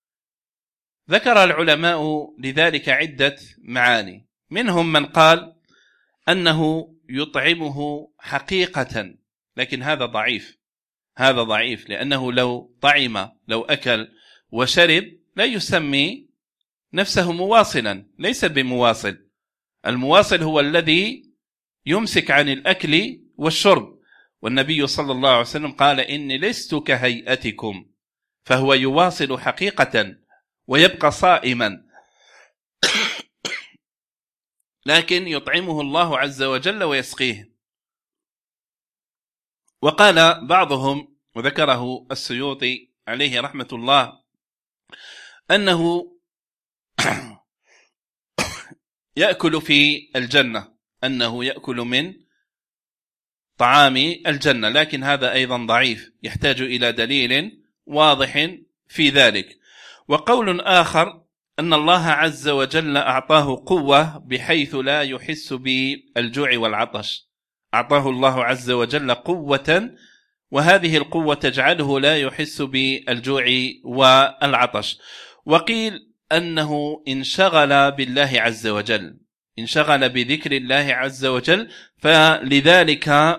ذكر العلماء لذلك عدة معاني، منهم من قال أنه يطعمه حقيقة، لكن هذا ضعيف، هذا ضعيف، لأنه لو طعم، لو أكل وشرب لا يسمي نفسه مواصلا، ليس بمواصل. المواصل هو الذي يمسك عن الأكل والشرب، والنبي صلى الله عليه وسلم قال: إني لست كهيئتكم، فهو يواصل حقيقة ويبقى صائما، لكن يطعمه الله عز وجل ويسقيه. وقال بعضهم، وذكره السيوطي عليه رحمة الله، أنه يأكل في الجنة، أنه يأكل من طعام الجنة، لكن هذا أيضا ضعيف، يحتاج إلى دليل واضح في ذلك. وقول آخر أن الله عز وجل أعطاه قوة بحيث لا يحس بالجوع والعطش، أعطاه الله عز وجل قوة، وهذه القوة تجعله لا يحس بالجوع والعطش. وقيل أنه انشغل بالله عز وجل، انشغل بذكر الله عز وجل، فلذلك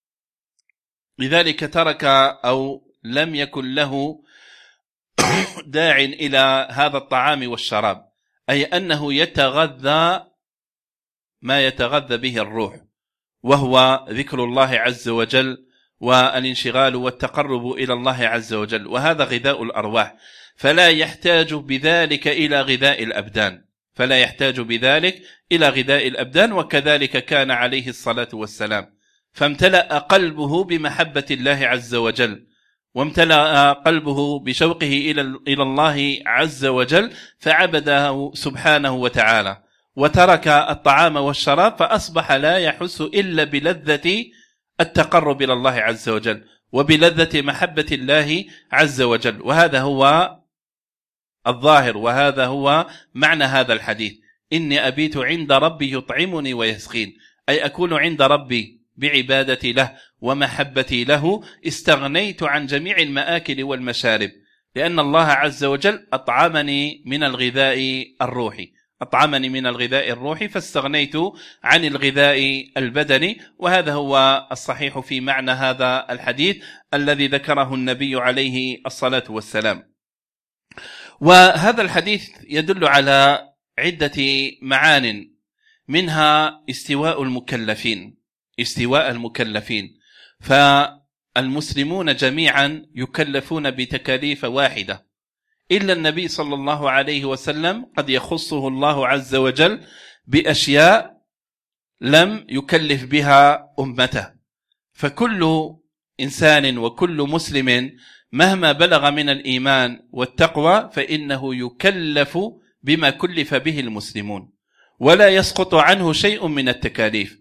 لذلك ترك أو لم يكن له داع إلى هذا الطعام والشراب، أي أنه يتغذى ما يتغذى به الروح، وهو ذكر الله عز وجل والانشغال والتقرب إلى الله عز وجل، وهذا غذاء الأرواح، فلا يحتاج بذلك إلى غذاء الأبدان، فلا يحتاج بذلك إلى غذاء الأبدان. وكذلك كان عليه الصلاة والسلام، فامتلأ قلبه بمحبة الله عز وجل، وامتلأ قلبه بشوقه إلى الله عز وجل، فعبده سبحانه وتعالى، وترك الطعام والشراب، فأصبح لا يحس إلا بلذة التقرب إلى الله عز وجل وبلذة محبة الله عز وجل. وهذا هو الظاهر، وهذا هو معنى هذا الحديث: إني أبيت عند ربي يطعمني ويسقين، أي أكون عند ربي بعبادتي له ومحبتي له، استغنيت عن جميع المآكل والمشارب، لأن الله عز وجل أطعمني من الغذاء الروحي، أطعمني من الغذاء الروحي، فاستغنيت عن الغذاء البدني. وهذا هو الصحيح في معنى هذا الحديث الذي ذكره النبي عليه الصلاة والسلام. وهذا الحديث يدل على عدة معان، منها استواء المكلفين، استواء المكلفين، فالمسلمون جميعا يكلفون بتكاليف واحدة، إلا النبي صلى الله عليه وسلم قد يخصه الله عز وجل بأشياء لم يكلف بها أمته. فكل إنسان وكل مسلم مهما بلغ من الإيمان والتقوى فإنه يكلف بما كلف به المسلمون، ولا يسقط عنه شيء من التكاليف.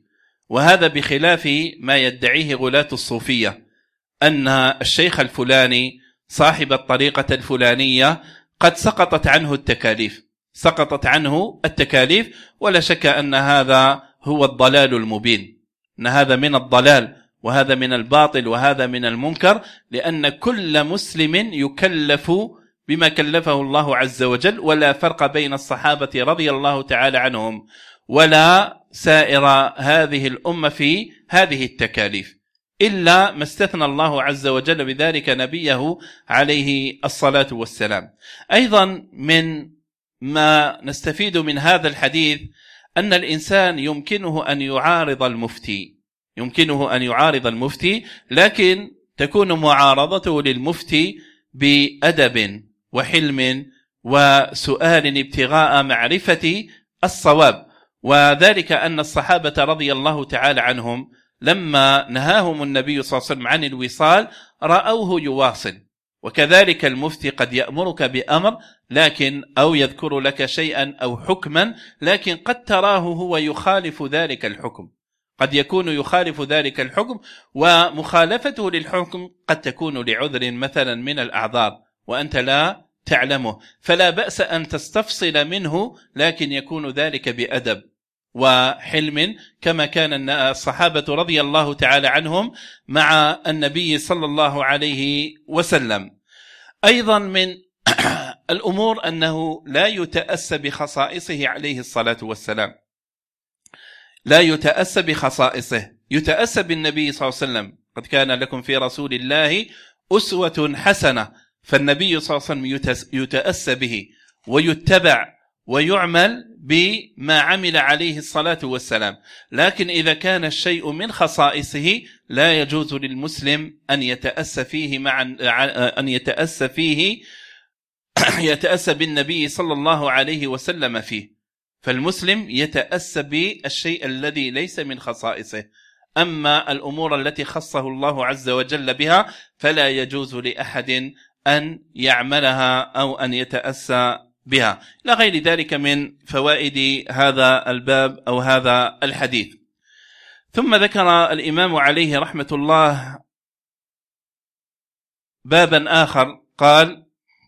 وهذا بخلاف ما يدعيه غلاة الصوفية أن الشيخ الفلاني صاحب الطريقة الفلانية قد سقطت عنه التكاليف سقطت عنه التكاليف ولا شك أن هذا هو الضلال المبين، أن هذا من الضلال وهذا من الباطل وهذا من المنكر، لأن كل مسلم يكلف بما كلفه الله عز وجل، ولا فرق بين الصحابة رضي الله تعالى عنهم ولا سائر هذه الأمة في هذه التكاليف، إلا ما استثنى الله عز وجل بذلك نبيه عليه الصلاة والسلام. أيضا من ما نستفيد من هذا الحديث أن الإنسان يمكنه أن يعارض المفتي يمكنه أن يعارض المفتي لكن تكون معارضته للمفتي بأدب وحلم وسؤال ابتغاء معرفة الصواب، وذلك أن الصحابة رضي الله تعالى عنهم لما نهاهم النبي صلى الله عليه وسلم عن الوصال رأوه يواصل، وكذلك المفتي قد يأمرك بأمر لكن أو يذكر لك شيئا أو حكما لكن قد تراه هو يخالف ذلك الحكم، قد يكون يخالف ذلك الحكم، ومخالفته للحكم قد تكون لعذر مثلا من الأعذار وأنت لا تعلمه، فلا بأس أن تستفصل منه لكن يكون ذلك بأدب وحلم كما كان الصحابة رضي الله تعالى عنهم مع النبي صلى الله عليه وسلم. أيضا من الأمور أنه لا يتأسى بخصائصه عليه الصلاة والسلام، لا يتأسى بخصائصه، يتأسى بالنبي صلى الله عليه وسلم. قد كان لكم في رسول الله أسوة حسنة، فالنبي صلى الله عليه وسلم يتأسى به ويتبع ويعمل بما عمل عليه الصلاة والسلام، لكن إذا كان الشيء من خصائصه لا يجوز للمسلم أن يتأسى فيه مع أن يتأسى فيه يتأسى بالنبي صلى الله عليه وسلم فيه، فالمسلم يتأسى بالشيء الذي ليس من خصائصه، أما الأمور التي خصه الله عز وجل بها فلا يجوز لأحد أن يعملها أو أن يتأسى بها، لا غير ذلك من فوائد هذا الباب أو هذا الحديث. ثم ذكر الإمام عليه رحمة الله بابا آخر قال: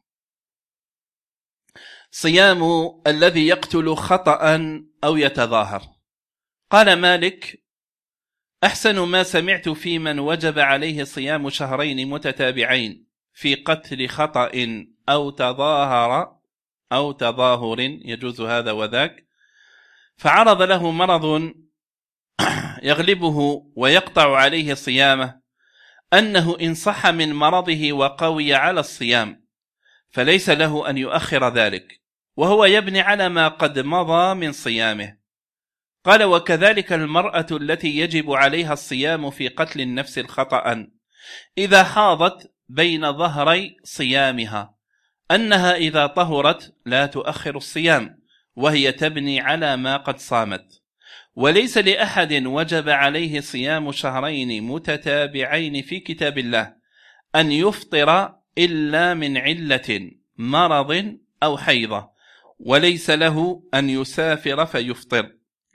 صيام الذي يقتل خطأ أو يتظاهر. قال مالك: أحسن ما سمعت في من وجب عليه صيام شهرين متتابعين في قتل خطأ أو تظاهر أو تظاهر، يجوز هذا وذاك، فعرض له مرض يغلبه ويقطع عليه صيامه، أنه إن صح من مرضه وقوي على الصيام فليس له أن يؤخر ذلك، وهو يبني على ما قد مضى من صيامه. قال: وكذلك المرأة التي يجب عليها الصيام في قتل النفس الخطأ إذا حاضت بين ظهري صيامها، أنها إذا طهرت لا تؤخر الصيام وهي تبني على ما قد صامت. وليس لأحد وجب عليه صيام شهرين متتابعين في كتاب الله أن يفطر إلا من علة مرض أو حيضة، وليس له أن يسافر فيفطر.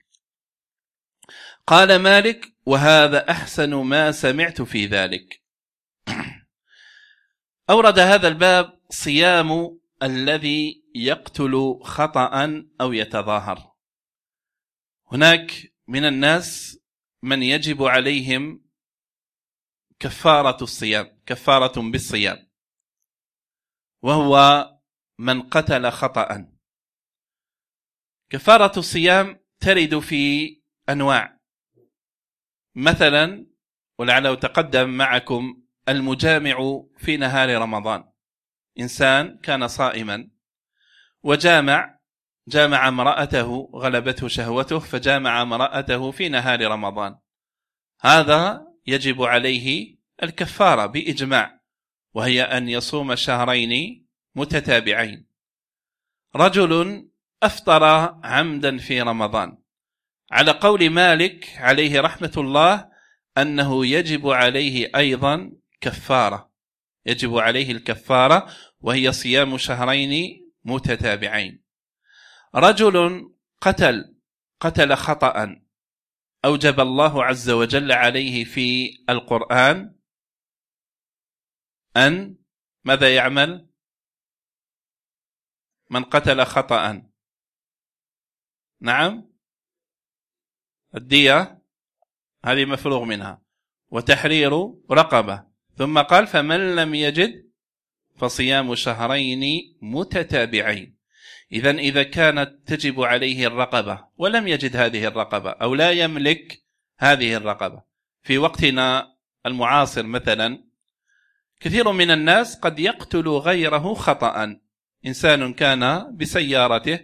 قال مالك: وهذا أحسن ما سمعت في ذلك. أورد هذا الباب صيام الذي يقتل خطأ أو يتظاهر. هناك من الناس من يجب عليهم كفارة الصيام، كفارة بالصيام، وهو من قتل خطأ. كفارة الصيام ترد في أنواع، مثلا ولعله تقدم معكم المجامع في نهار رمضان، إنسان كان صائما وجامع جامع امرأته، غلبته شهوته فجامع امرأته في نهار رمضان، هذا يجب عليه الكفارة بإجماع، وهي أن يصوم شهرين متتابعين. رجل أفطر عمدا في رمضان، على قول مالك عليه رحمة الله أنه يجب عليه أيضا كفارة، يجب عليه الكفارة وهي صيام شهرين متتابعين. رجل قتل قتل خطأ أوجب الله عز وجل عليه في القرآن أن ماذا يعمل؟ من قتل خطأ، نعم، الدية هذه مفروغ منها، وتحرير رقبة، ثم قال فمن لم يجد فصيام شهرين متتابعين. إذن إذا كانت تجب عليه الرقبة ولم يجد هذه الرقبة أو لا يملك هذه الرقبة، في وقتنا المعاصر مثلا كثير من الناس قد يقتل غيره خطأ. إنسان كان بسيارته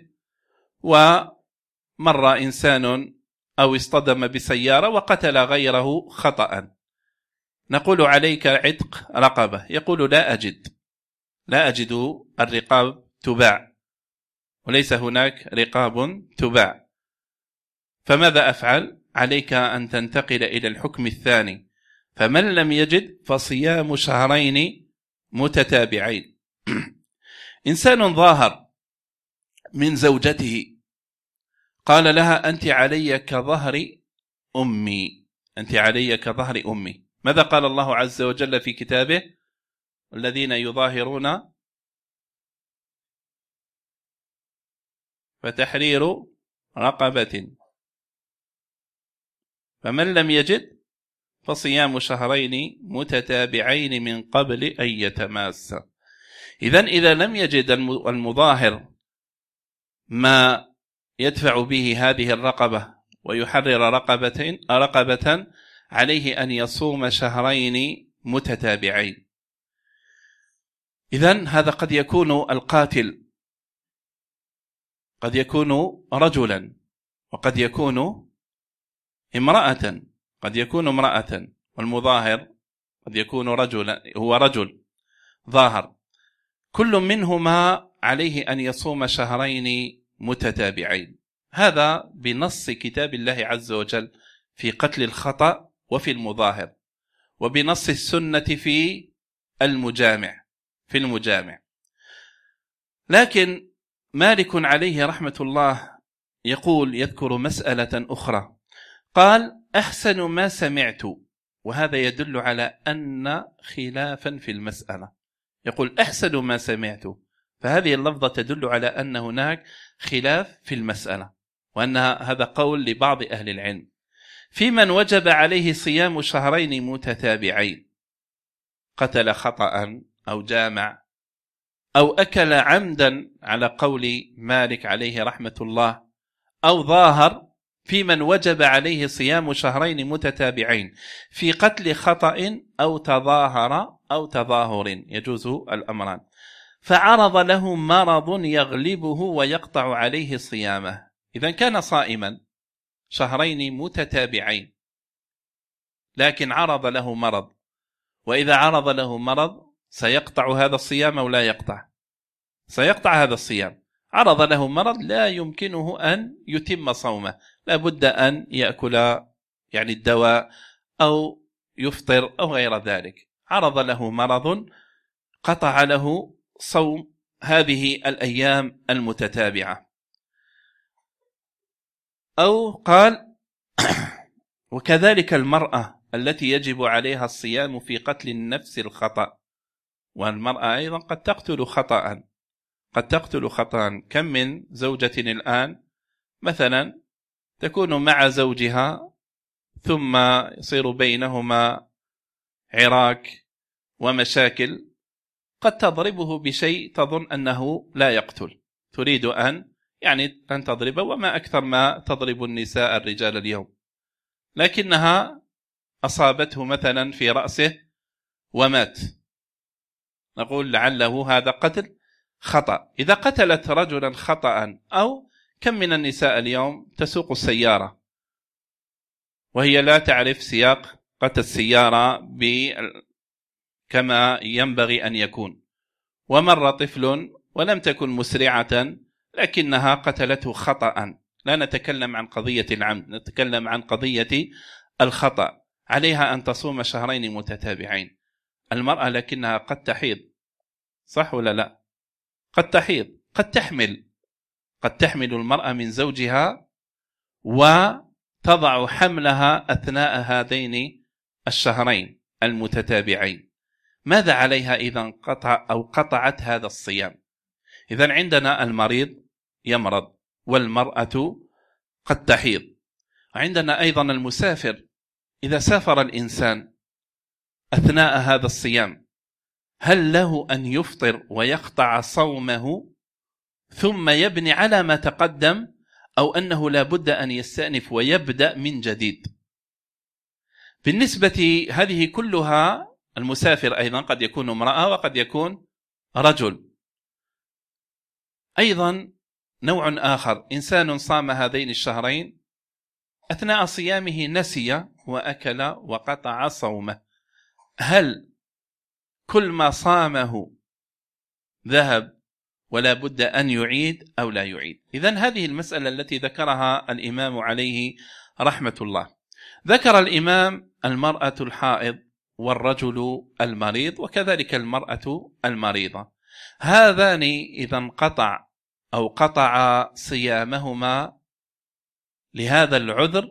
ومر إنسان أو اصطدم بسيارة وقتل غيره خطأ، نقول عليك عتق رقبة، يقول لا أجد لا أجد الرقاب تباع، وليس هناك رقاب تباع، فماذا أفعل؟ عليك أن تنتقل إلى الحكم الثاني، فمن لم يجد فصيام شهرين متتابعين. إنسان ظاهر من زوجته قال لها أنت علي كظهر أمي، أنت علي كظهر أمي، ماذا قال الله عز وجل في كتابه؟ الذين يظاهرون فتحرير رقبة، فمن لم يجد فصيام شهرين متتابعين من قبل أن يتماس. إذن إذا لم يجد المظاهر ما يدفع به هذه الرقبة ويحرر رقبة رقبة عليه أن يصوم شهرين متتابعين. إذن هذا قد يكون القاتل قد يكون رجلا، وقد يكون امرأة، قد يكون امرأة، والمظاهر قد يكون رجلا، هو رجل ظاهر، كل منهما عليه أن يصوم شهرين متتابعين. هذا بنص كتاب الله عز وجل في قتل الخطأ وفي المظاهر، وبنص السنة في المجامع في المجامع. لكن مالك عليه رحمة الله يقول، يذكر مسألة أخرى، قال أحسن ما سمعت، وهذا يدل على أن خلافا في المسألة، يقول أحسن ما سمعت، فهذه اللفظة تدل على أن هناك خلاف في المسألة، وأن هذا قول لبعض أهل العلم في من وجب عليه صيام شهرين متتابعين، قتل خطأ أو جامع أو أكل عمدا على قول مالك عليه رحمة الله، أو ظاهر، في من وجب عليه صيام شهرين متتابعين في قتل خطأ أو تظاهر أو تظاهر، يجوز الأمران، فعرض له مرض يغلبه ويقطع عليه صيامه. إذا كان صائما شهرين متتابعين لكن عرض له مرض، وإذا عرض له مرض سيقطع هذا الصيام أو لا يقطع؟ سيقطع هذا الصيام. عرض له مرض لا يمكنه أن يتم صومه، لا بد أن يأكل يعني الدواء أو يفطر أو غير ذلك، عرض له مرض قطع له صوم هذه الأيام المتتابعة. أو قال وكذلك المرأة التي يجب عليها الصيام في قتل النفس الخطأ، والمرأة أيضا قد تقتل خطأ قد تقتل خطأ. كم من زوجة الآن مثلا تكون مع زوجها ثم يصير بينهما عراك ومشاكل، قد تضربه بشيء تظن أنه لا يقتل، تريد أن يعني أن تضربه، وما أكثر ما تضرب النساء الرجال اليوم، لكنها أصابته مثلا في رأسه ومات، نقول لعله هذا قتل خطأ. إذا قتلت رجلا خطأ، أو كم من النساء اليوم تسوق السيارة وهي لا تعرف سياقة السيارة كما ينبغي أن يكون، ومر طفل ولم تكن مسرعة لكنها قتلته خطأ، لا نتكلم عن قضية العمد، نتكلم عن قضية الخطأ، عليها أن تصوم شهرين متتابعين. المرأة لكنها قد تحيض، صح ولا لا؟ قد تحيض، قد تحمل قد تحمل المرأة من زوجها تضع حملها أثناء هذين الشهرين المتتابعين، ماذا عليها إذا قطع أو قطعت هذا الصيام؟ إذن عندنا المريض يمرض والمرأة قد تحيض، وعندنا أيضا المسافر إذا سافر الإنسان أثناء هذا الصيام هل له أن يفطر ويقطع صومه ثم يبني على ما تقدم، أو أنه لا بد أن يستأنف ويبدأ من جديد؟ بالنسبة هذه كلها، المسافر أيضا قد يكون امرأة وقد يكون رجل. أيضا نوع آخر، إنسان صام هذين الشهرين أثناء صيامه نسي وأكل وقطع صومه، هل كل ما صامه ذهب ولا بد أن يعيد أو لا يعيد؟ إذن هذه المسألة التي ذكرها الإمام عليه رحمة الله. ذكر الإمام المرأة الحائض والرجل المريض وكذلك المرأة المريضة، هذان إذا انقطع أو قطع صيامهما لهذا العذر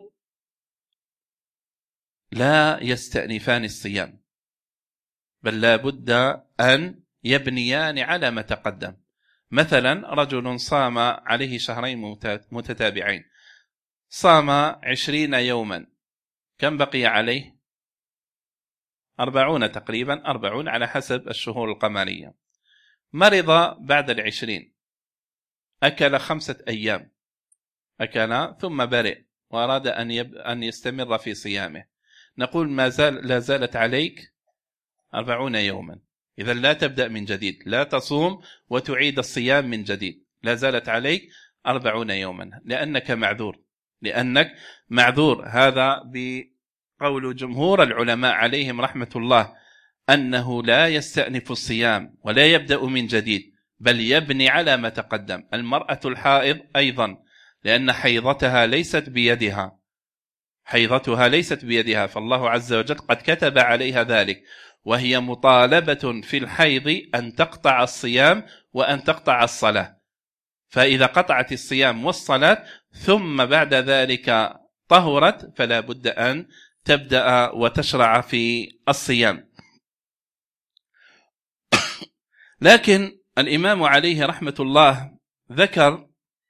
لا يستأنفان الصيام، بل لا بد أن يبنيان على ما تقدم. مثلا رجل صام عليه شهرين متتابعين، صام عشرين يوما، كم بقي عليه؟ أربعون تقريبا، أربعون على حسب الشهور القمرية. مرض بعد العشرين، أكل خمسة أيام، أكل ثم برئ وأراد أن, يب... أن يستمر في صيامه، نقول ما زال لا زالت عليك أربعون يوما. إذا لا تبدأ من جديد، لا تصوم وتعيد الصيام من جديد، لا زالت عليك أربعون يوما لأنك معذور، لأنك معذور. هذا بقول جمهور العلماء عليهم رحمة الله أنه لا يستأنف الصيام ولا يبدأ من جديد، بل يبني على ما تقدم. المرأة الحائض أيضا لأن حيضتها ليست بيدها، حيضتها ليست بيدها، فالله عز وجل قد كتب عليها ذلك، وهي مطالبة في الحيض أن تقطع الصيام وأن تقطع الصلاة. فإذا قطعت الصيام والصلاة ثم بعد ذلك طهرت فلا بد أن تبدأ وتشرع في الصيام. لكن الإمام عليه رحمة الله ذكر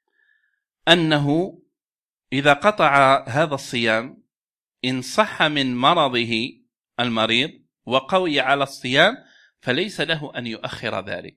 أنه إذا قطع هذا الصيام إن صح من مرضه المريض وقوي على الصيام فليس له أن يؤخر ذلك،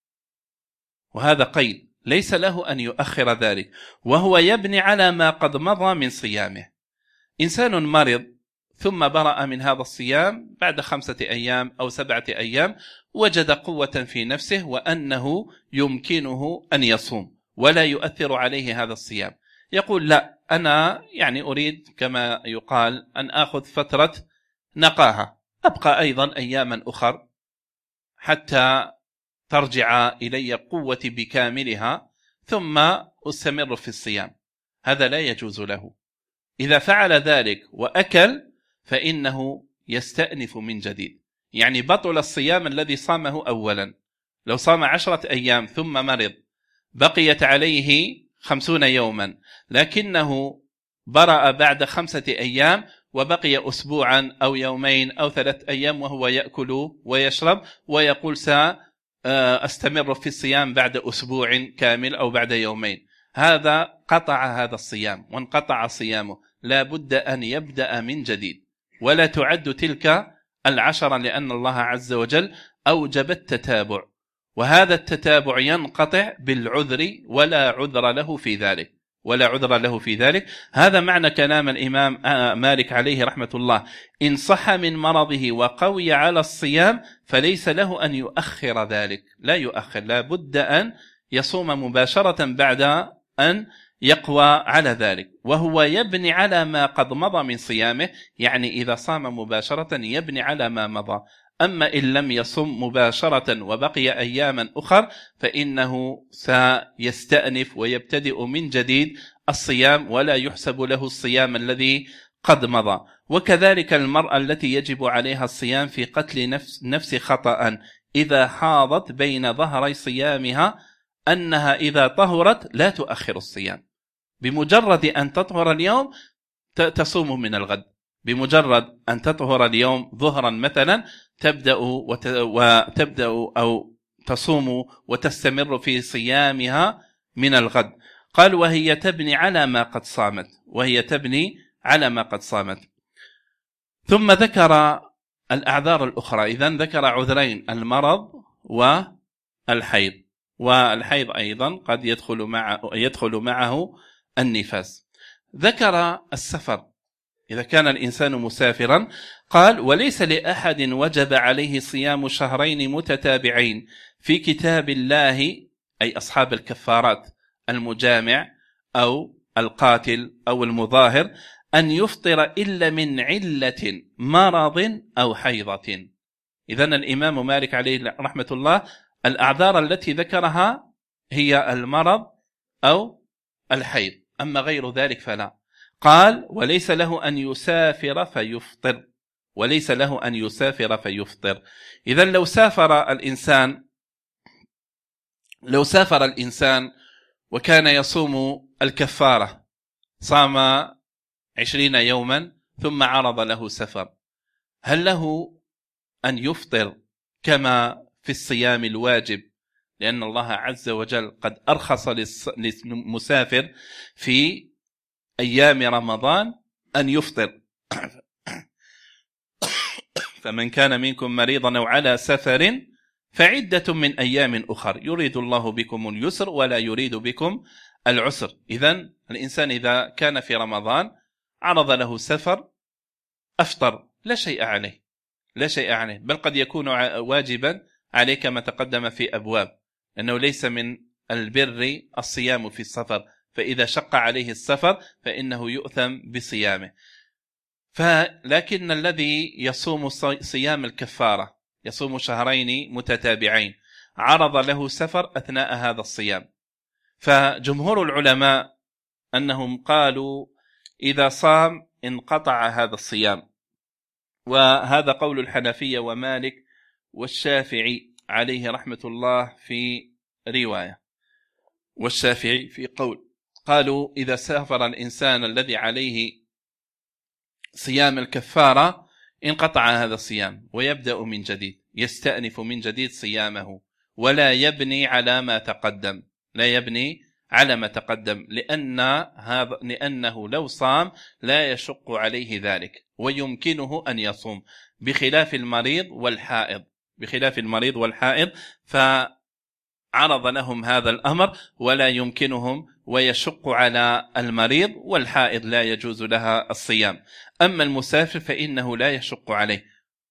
وهذا قيد، ليس له أن يؤخر ذلك، وهو يبني على ما قد مضى من صيامه. إنسان مرض ثم برأ من هذا الصيام بعد خمسة أيام أو سبعة أيام، وجد قوة في نفسه وأنه يمكنه أن يصوم ولا يؤثر عليه هذا الصيام، يقول لا، أنا يعني أريد كما يقال أن أخذ فترة نقاهة، أبقى أيضا أياما أخر حتى ترجع إلي قوتي بكاملها ثم أستمر في الصيام. هذا لا يجوز له. إذا فعل ذلك وأكل فإنه يستأنف من جديد، يعني بطل الصيام الذي صامه أولا. لو صام عشرة أيام ثم مرض بقيت عليه خمسون يوما، لكنه برأ بعد خمسة أيام وبقي أسبوعا أو يومين أو ثلاث أيام وهو يأكل ويشرب ويقول سأستمر في الصيام بعد أسبوع كامل أو بعد يومين، هذا قطع هذا الصيام وانقطع صيامه، لا بد أن يبدأ من جديد، ولا تعد تلك العشرة لأن الله عز وجل أوجب التتابع، وهذا التتابع ينقطع بالعذر ولا عذر له في ذلك، ولا عذر له في ذلك. هذا معنى كلام الإمام مالك عليه رحمة الله، إن صح من مرضه وقوي على الصيام فليس له أن يؤخر ذلك، لا يؤخر، لا بد أن يصوم مباشرة بعد أن يقوى على ذلك، وهو يبني على ما قد مضى من صيامه، يعني إذا صام مباشرة يبني على ما مضى. أما إن لم يصم مباشرة وبقي أياما أخر فإنه سيستأنف ويبتدئ من جديد الصيام ولا يحسب له الصيام الذي قد مضى. وكذلك المرأة التي يجب عليها الصيام في قتل نفس, نفس خطأ إذا حاضت بين ظهري صيامها أنها إذا طهرت لا تؤخر الصيام، بمجرد أن تطهر اليوم تصوم من الغد، بمجرد أن تطهر اليوم ظهرا مثلا تبدأ وتبدأ أو تصوم وتستمر في صيامها من الغد. قال وهي تبني على ما قد صامت، وهي تبني على ما قد صامت. ثم ذكر الأعذار الأخرى، إذن ذكر عذرين، المرض والحيض، والحيض أيضا قد يدخل معه, يدخل معه النفاس. ذكر السفر إذا كان الإنسان مسافرا، قال وليس لأحد وجب عليه صيام شهرين متتابعين في كتاب الله، أي أصحاب الكفارات، المجامع أو القاتل أو المظاهر، أن يفطر إلا من علة مرض أو حيضة. إذن الإمام مالك عليه رحمة الله الأعذار التي ذكرها هي المرض أو الحيض، أما غير ذلك فلا. قال وليس له أن يسافر فيفطر، وليس له أن يسافر فيفطر. إذن لو سافر الإنسان لو سافر الإنسان وكان يصوم الكفارة، صام عشرين يوما ثم عرض له سفر، هل له أن يفطر كما في الصيام الواجب؟ لأن الله عز وجل قد أرخص للمسافر في أيام رمضان أن يفطر. فمن كان منكم مريضا أو على سفر فعدة من أيام أخر يريد الله بكم اليسر ولا يريد بكم العسر. إذن الإنسان إذا كان في رمضان عرض له سفر أفطر، لا شيء عليه، لا شيء عليه، بل قد يكون واجبا عليه كما تقدم في أبواب، لأنه ليس من البر الصيام في السفر، فإذا شق عليه السفر فإنه يؤثم بصيامه. فلكن الذي يصوم صيام الكفارة، يصوم شهرين متتابعين، عرض له سفر أثناء هذا الصيام، فجمهور العلماء أنهم قالوا إذا صام انقطع هذا الصيام، وهذا قول الحنفية ومالك والشافعي عليه رحمة الله في رواية، والشافعي في قول، قالوا إذا سافر الإنسان الذي عليه صيام الكفارة انقطع هذا الصيام ويبدأ من جديد، يستأنف من جديد صيامه ولا يبني على ما تقدم، لا يبني على ما تقدم، لأن هذا لأنه لو صام لا يشق عليه ذلك ويمكنه أن يصوم، بخلاف المريض والحائض، بخلاف المريض والحائض فعرض لهم هذا الأمر ولا يمكنهم ويشق على المريض، والحائض لا يجوز لها الصيام. أما المسافر فإنه لا يشق عليه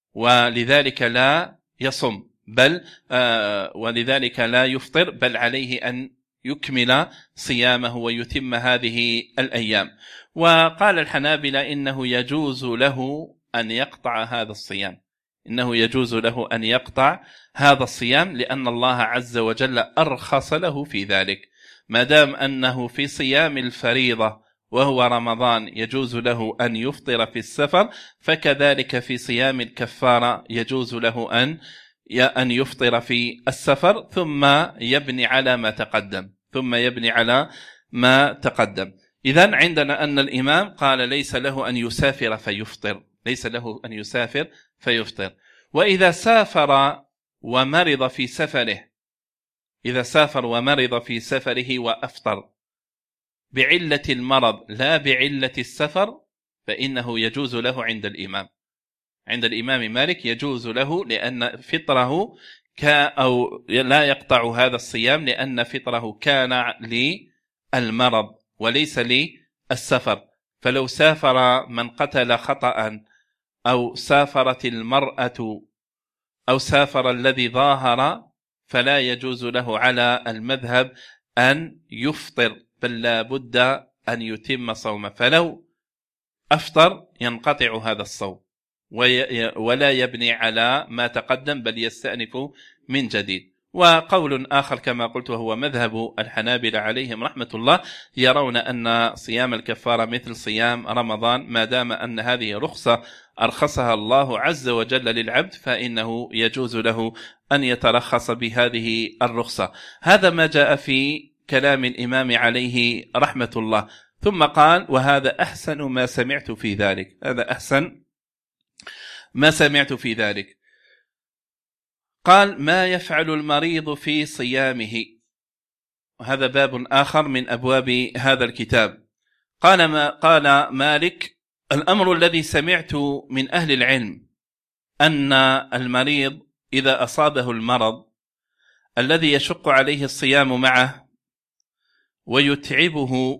ولذلك لا يصم، بل آه ولذلك لا يفطر، بل عليه أن يكمل صيامه ويتم هذه الأيام. وقال الحنابلة إنه يجوز له أن يقطع هذا الصيام، إنه يجوز له أن يقطع هذا الصيام، لأن الله عز وجل أرخص له في ذلك، ما دام أنه في صيام الفريضة وهو رمضان يجوز له أن يفطر في السفر، فكذلك في صيام الكفارة يجوز له أن أن يفطر في السفر ثم يبني على ما تقدم، ثم يبني على ما تقدم. إذن عندنا أن الإمام قال ليس له أن يسافر فيفطر، ليس له أن يسافر فيفطر. وإذا سافر ومرض في سفره، إذا سافر ومرض في سفره وأفطر بعلة المرض لا بعلة السفر فإنه يجوز له عند الإمام، عند الإمام مالك يجوز له، لأن فطره أو لا يقطع هذا الصيام لأن فطره كان للمرض وليس للسفر. فلو سافر من قتل خطأ أو سافرت المرأة أو سافر الذي ظاهر فلا يجوز له على المذهب أن يفطر، بل لا بد أن يتم صومه، فلو أفطر ينقطع هذا الصوم ولا يبني على ما تقدم بل يستأنف من جديد. وقول آخر كما قلت وهو مذهب الحنابلة عليهم رحمة الله، يرون أن صيام الكفارة مثل صيام رمضان، ما دام أن هذه رخصة أرخصها الله عز وجل للعبد فإنه يجوز له أن يترخص بهذه الرخصة. هذا ما جاء في كلام الإمام عليه رحمة الله. ثم قال وهذا أحسن ما سمعت في ذلك، هذا أحسن ما سمعت في ذلك. قال ما يفعل المريض في صيامه، وهذا باب آخر من أبواب هذا الكتاب. قال ما قال مالك الأمر الذي سمعت من أهل العلم أن المريض إذا أصابه المرض الذي يشق عليه الصيام معه ويتعبه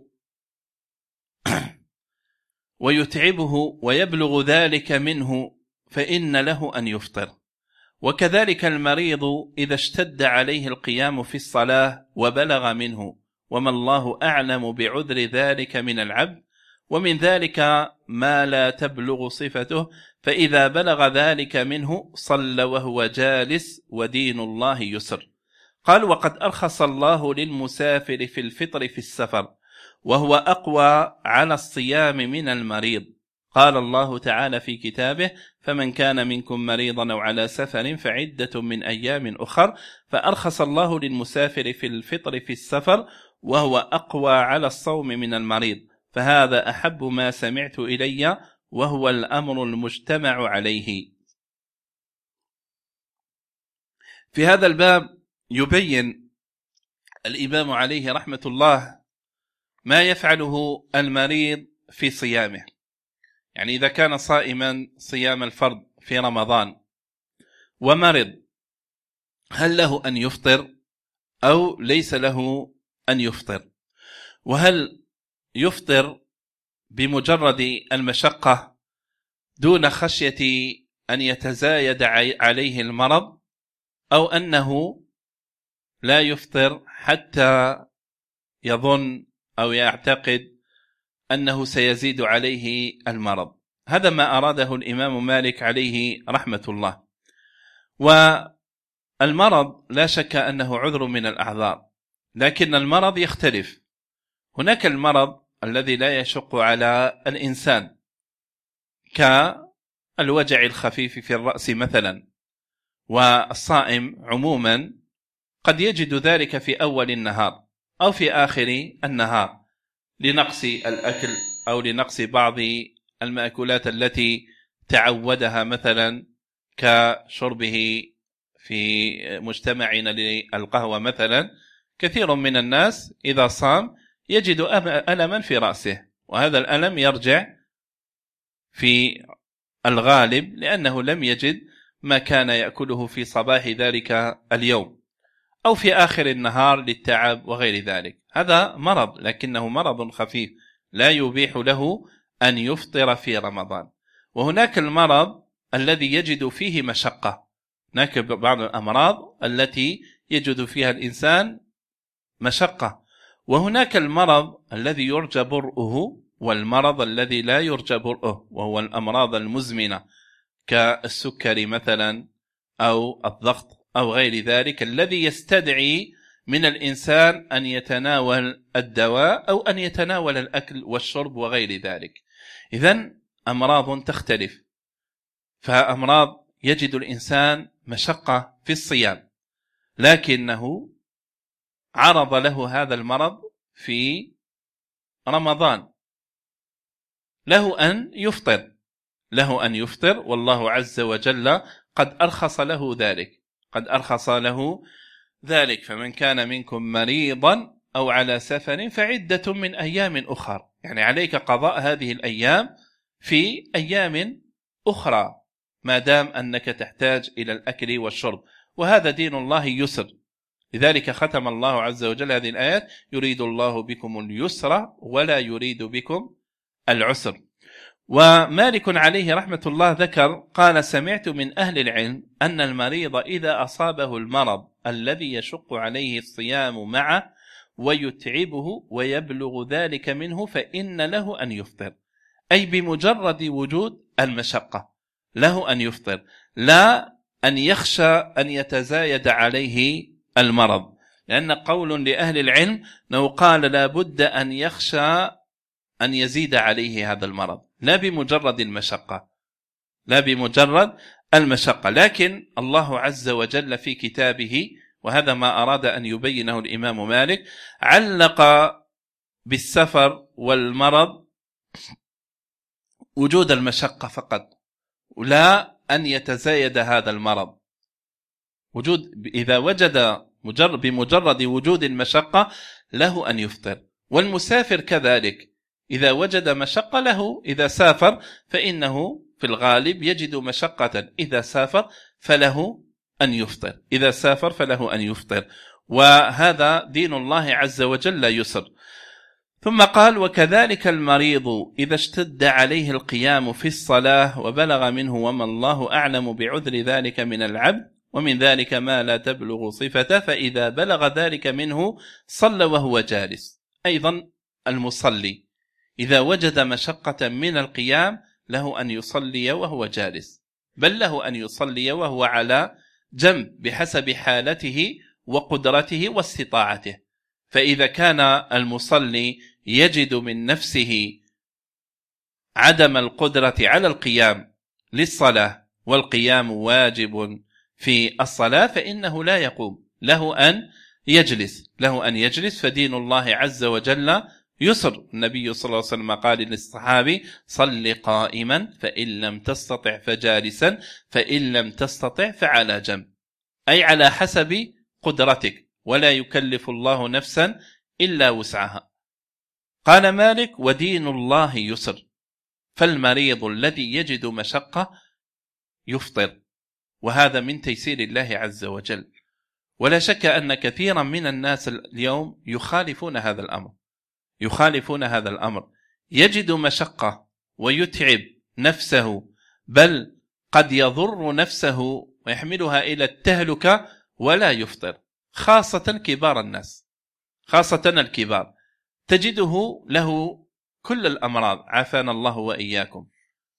ويتعبه ويبلغ ذلك منه فإن له أن يفطر. وكذلك المريض إذا اشتد عليه القيام في الصلاة وبلغ منه، وما الله أعلم بعذر ذلك من العبد، ومن ذلك ما لا تبلغ صفته، فإذا بلغ ذلك منه صلى وهو جالس ودين الله يسر. قال وقد أرخص الله للمسافر في الفطر في السفر، وهو أقوى على الصيام من المريض. قال الله تعالى في كتابه فمن كان منكم مريضا أو على سفر فعدة من أيام أخر، فأرخص الله للمسافر في الفطر في السفر وهو أقوى على الصوم من المريض، فهذا أحب ما سمعت إلي وهو الأمر المجتمع عليه. في هذا الباب يبين الإمام عليه رحمة الله ما يفعله المريض في صيامه. يعني إذا كان صائما صيام الفرض في رمضان ومرض، هل له أن يفطر أو ليس له أن يفطر؟ وهل يفطر بمجرد المشقة دون خشية أن يتزايد عليه المرض، أو أنه لا يفطر حتى يظن أو يعتقد أنه سيزيد عليه المرض؟ هذا ما أراده الإمام مالك عليه رحمة الله. والمرض لا شك أنه عذر من الأعذار، لكن المرض يختلف. هناك المرض الذي لا يشق على الإنسان كالوجع الخفيف في الرأس مثلا، والصائم عموما قد يجد ذلك في أول النهار أو في آخر النهار لنقص الأكل أو لنقص بعض المأكولات التي تعودها، مثلا كشربه في مجتمعنا للقهوة مثلا. كثير من الناس إذا صام يجد ألما في رأسه، وهذا الألم يرجع في الغالب لأنه لم يجد ما كان يأكله في صباح ذلك اليوم، أو في آخر النهار للتعب وغير ذلك. هذا مرض، لكنه مرض خفيف لا يبيح له أن يفطر في رمضان. وهناك المرض الذي يجد فيه مشقة، هناك بعض الأمراض التي يجد فيها الإنسان مشقة، وهناك المرض الذي يرجى برؤه والمرض الذي لا يرجى برؤه، وهو الأمراض المزمنة كالسكري مثلا أو الضغط أو غير ذلك، الذي يستدعي من الإنسان أن يتناول الدواء أو أن يتناول الأكل والشرب وغير ذلك. إذن أمراض تختلف، فأمراض يجد الإنسان مشقة في الصيام، لكنه عرض له هذا المرض في رمضان، له أن يفطر، له أن يفطر، والله عز وجل قد أرخص له ذلك، قد أرخص له ذلك. فمن كان منكم مريضا أو على سفر فعدة من أيام أخر، يعني عليك قضاء هذه الأيام في أيام أخرى ما دام أنك تحتاج إلى الأكل والشرب، وهذا دين الله يسر. لذلك ختم الله عز وجل هذه الآيات يريد الله بكم اليسر ولا يريد بكم العسر. ومالك عليه رحمة الله ذكر قال سمعت من أهل العلم أن المريض إذا أصابه المرض الذي يشق عليه الصيام معه ويتعبه ويبلغ ذلك منه فإن له أن يفطر، أي بمجرد وجود المشقة له أن يفطر، لا أن يخشى أن يتزايد عليه المرض، لأن قول لأهل العلم أنه قال لا بد أن يخشى أن يزيد عليه هذا المرض، لا بمجرد المشقة، لا بمجرد المشقة. لكن الله عز وجل في كتابه، وهذا ما أراد أن يبينه الإمام مالك، علق بالسفر والمرض وجود المشقة فقط، ولا أن يتزايد هذا المرض. وجود إذا وجد مجرد بمجرد وجود المشقة له أن يفطر. والمسافر كذلك إذا وجد مشقة له، إذا سافر فإنه في الغالب يجد مشقة، إذا سافر فله أن يفطر، إذا سافر فله أن يفطر. وهذا دين الله عز وجل يسر. ثم قال: وكذلك المريض إذا اشتد عليه القيام في الصلاة وبلغ منه وما الله أعلم بعذر ذلك من العبد، ومن ذلك ما لا تبلغ صفته، فإذا بلغ ذلك منه صلى وهو جالس. أيضا المصلي إذا وجد مشقة من القيام له أن يصلي وهو جالس، بل له أن يصلي وهو على جنب بحسب حالته وقدرته واستطاعته. فإذا كان المصلي يجد من نفسه عدم القدرة على القيام للصلاة، والقيام واجب في الصلاة، فإنه لا يقوم، له أن يجلس، له أن يجلس. فدين الله عز وجل يسر. النبي صلى الله عليه وسلم قال للصحابي: صل قائما فإن لم تستطع فجالسا فإن لم تستطع فعلى جنب، أي على حسب قدرتك، ولا يكلف الله نفسا إلا وسعها. قال مالك: ودين الله يسر، فالمريض الذي يجد مشقة يفطر، وهذا من تيسير الله عز وجل. ولا شك أن كثيرا من الناس اليوم يخالفون هذا الأمر، يخالفون هذا الأمر يجد مشقة ويتعب نفسه، بل قد يضر نفسه ويحملها إلى التهلكة ولا يفطر، خاصة كبار الناس، خاصة الكبار تجده له كل الأمراض، عافانا الله وإياكم،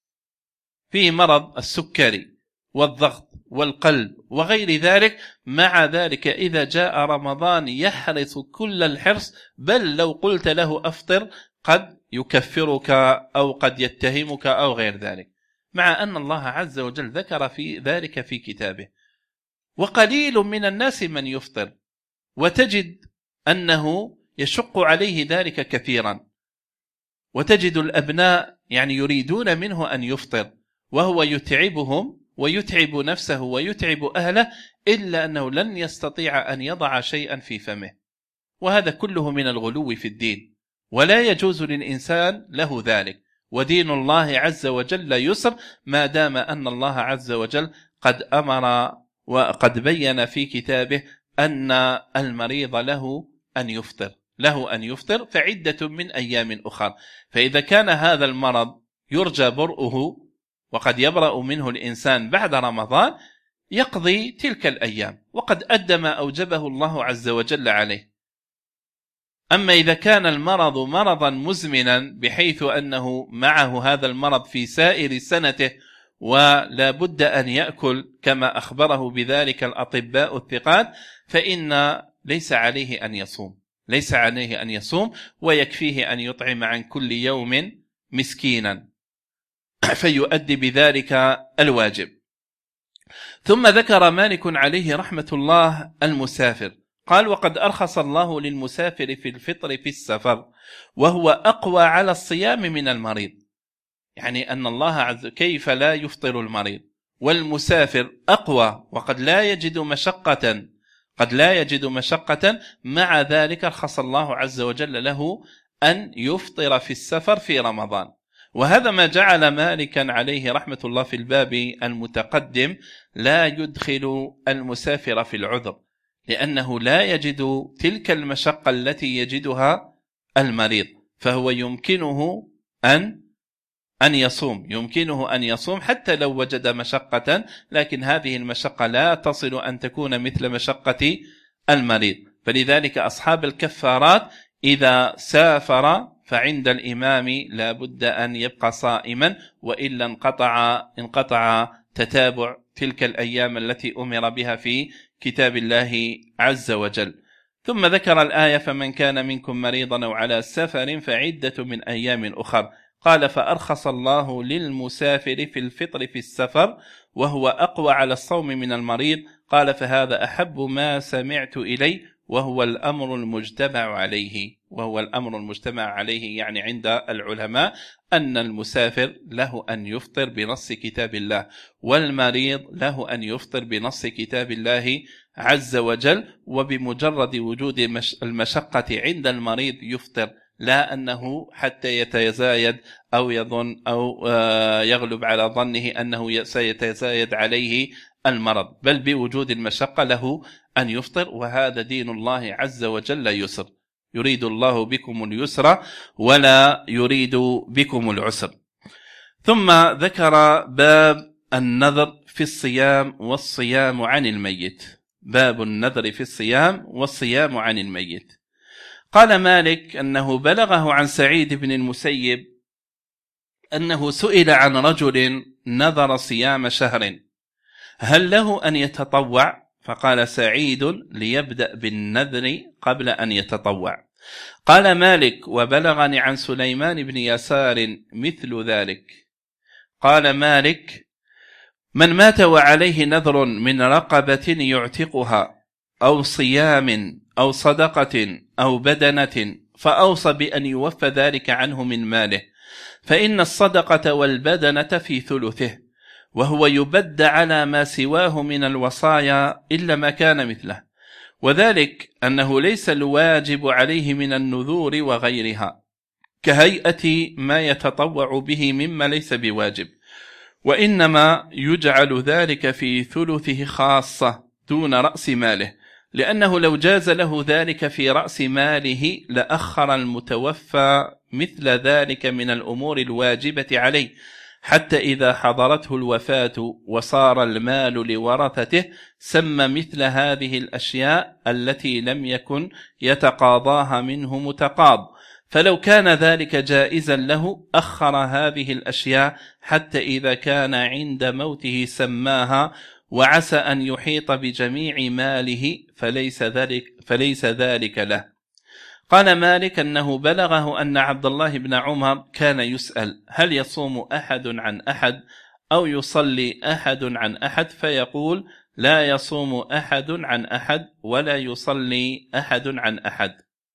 فيه مرض السكري والضغط والقلب وغير ذلك. مع ذلك إذا جاء رمضان يحرص كل الحرص، بل لو قلت له أفطر قد يكفرك أو قد يتهمك أو غير ذلك، مع أن الله عز وجل ذكر في ذلك في كتابه. وقليل من الناس من يفطر، وتجد أنه يشق عليه ذلك كثيرا، وتجد الأبناء يعني يريدون منه أن يفطر وهو يتعبهم ويتعب نفسه ويتعب أهله، إلا أنه لن يستطيع أن يضع شيئا في فمه. وهذا كله من الغلو في الدين، ولا يجوز للإنسان له ذلك. ودين الله عز وجل يسر، ما دام أن الله عز وجل قد أمر وقد بين في كتابه أن المريض له أن يفطر، له أن يفطر فعدة من أيام أخرى. فإذا كان هذا المرض يرجى برؤه وقد يبرأ منه الإنسان بعد رمضان، يقضي تلك الأيام وقد أدى ما أوجبه الله عز وجل عليه. أما إذا كان المرض مرضا مزمنا بحيث أنه معه هذا المرض في سائر سنته ولا بد أن يأكل كما أخبره بذلك الأطباء الثقات، فإن ليس عليه أن يصوم، ليس عليه أن يصوم، ويكفيه أن يطعم عن كل يوم مسكينا فيؤدي بذلك الواجب. ثم ذكر مالك عليه رحمة الله المسافر، قال: وقد أرخص الله للمسافر في الفطر في السفر، وهو أقوى على الصيام من المريض. يعني أن الله عز وجل كيف لا يفطر المريض والمسافر أقوى، وقد لا يجد مشقة، قد لا يجد مشقة، مع ذلك رخص الله عز وجل له أن يفطر في السفر في رمضان. وهذا ما جعل مالكا عليه رحمة الله في الباب المتقدم لا يدخل المسافر في العذر، لأنه لا يجد تلك المشقة التي يجدها المريض، فهو يمكنه أن أن يصوم، يمكنه أن يصوم حتى لو وجد مشقة، لكن هذه المشقة لا تصل أن تكون مثل مشقة المريض. فلذلك أصحاب الكفارات إذا سافر فعند الإمام لا بد أن يبقى صائما، وإلا انقطع انقطع تتابع تلك الأيام التي أمر بها في كتاب الله عز وجل. ثم ذكر الآية: فمن كان منكم مريضا أو على سفر فعدة من أيام أخر. قال: فأرخص الله للمسافر في الفطر في السفر، وهو أقوى على الصوم من المريض. قال: فهذا أحب ما سمعت إلي، وهو الأمر المجتمع عليه وهو الأمر المجتمع عليه يعني عند العلماء أن المسافر له أن يفطر بنص كتاب الله، والمريض له أن يفطر بنص كتاب الله عز وجل، وبمجرد وجود المشقة عند المريض يفطر، لا أنه حتى يتزايد أو يظن أو يغلب على ظنه أنه سيتزايد عليه المرض، بل بوجود المشقة له أن يفطر. وهذا دين الله عز وجل يسر، يريد الله بكم اليسر ولا يريد بكم العسر. ثم ذكر باب النذر في الصيام والصيام عن الميت. باب النذر في الصيام والصيام عن الميت. قال مالك أنه بلغه عن سعيد بن المسيب أنه سئل عن رجل نذر صيام شهر هل له أن يتطوع؟ فقال سعيد ليبدأ بالنذر قبل أن يتطوع. قال مالك وبلغني عن سليمان بن يسار مثل ذلك. قال مالك من مات وعليه نذر من رقبة يعتقها أو صيام أو صدقة أو بدنة فأوصى بأن يوفى ذلك عنه من ماله، فإن الصدقة والبدنة في ثلثه، وهو يبد على ما سواه من الوصايا إلا ما كان مثله، وذلك أنه ليس الواجب عليه من النذور وغيرها كهيئة ما يتطوع به مما ليس بواجب، وإنما يجعل ذلك في ثلثه خاصة دون رأس ماله، لأنه لو جاز له ذلك في رأس ماله لأخر المتوفى مثل ذلك من الأمور الواجبة عليه حتى إذا حضرته الوفاة وصار المال لورثته سمى مثل هذه الأشياء التي لم يكن يتقاضاها منه متقاض، فلو كان ذلك جائزا له أخر هذه الأشياء حتى إذا كان عند موته سماها، وعسى أن يحيط بجميع ماله فليس ذلك, فليس ذلك له. قال مالك أنه بلغه أن عبد الله بن عمر كان يسأل هل يصوم أحد عن أحد أو يصلي أحد عن أحد، فيقول لا يصوم أحد عن أحد ولا يصلي أحد عن أحد.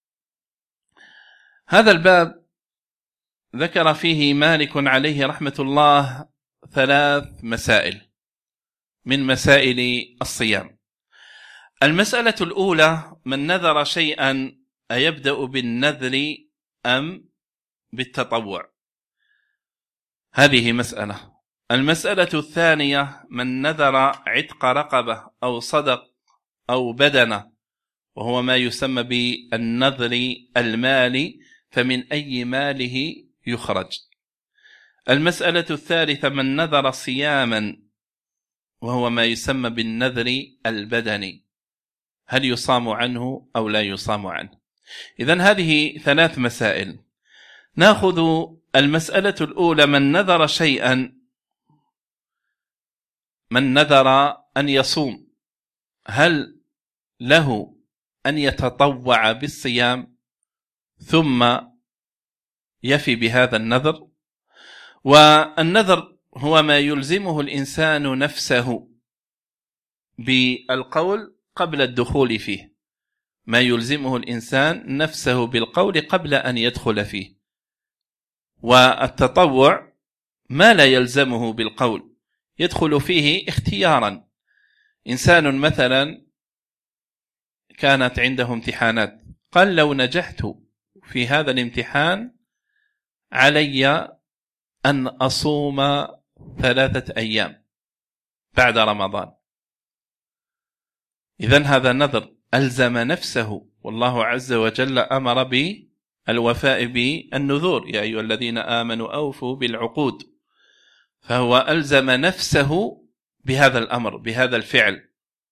هذا الباب ذكر فيه مالك عليه رحمة الله ثلاث مسائل من مسائل الصيام. المسألة الأولى من نذر شيئا أيبدأ بالنذر أم بالتطوع؟ هذه مسألة. المسألة الثانية من نذر عتق رقبة أو صدق أو بدنة، وهو ما يسمى بالنذر المالي، فمن أي ماله يخرج. المسألة الثالثة من نذر صياما، وهو ما يسمى بالنذر البدني، هل يصام عنه أو لا يصام عنه؟ إذن هذه ثلاث مسائل. نأخذ المسألة الأولى من نذر شيئا، من نذر أن يصوم هل له أن يتطوع بالصيام ثم يفي بهذا النذر؟ والنذر هو ما يلزمه الإنسان نفسه بالقول قبل الدخول فيه، ما يلزمه الإنسان نفسه بالقول قبل أن يدخل فيه. والتطوع ما لا يلزمه بالقول، يدخل فيه اختيارا. إنسان مثلا كانت عنده امتحانات، قال لو نجحت في هذا الامتحان علي أن أصوم ثلاثة أيام بعد رمضان. إذن هذا نذر ألزم نفسه، والله عز وجل أمر بالوفاء بالنذور، يا أيها الذين آمنوا أوفوا بالعقود، فهو ألزم نفسه بهذا الأمر بهذا الفعل.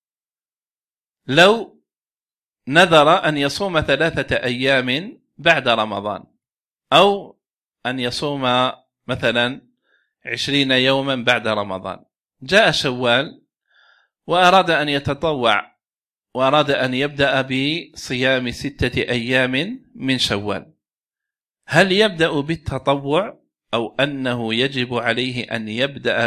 لو نذر أن يصوم ثلاثة أيام بعد رمضان، أو أن يصوم مثلا عشرين يوما بعد رمضان، جاء شوال وأراد أن يتطوع وأراد أن يبدأ بصيام ستة أيام من شوال، هل يبدأ بالتطوع أو أنه يجب عليه أن يبدأ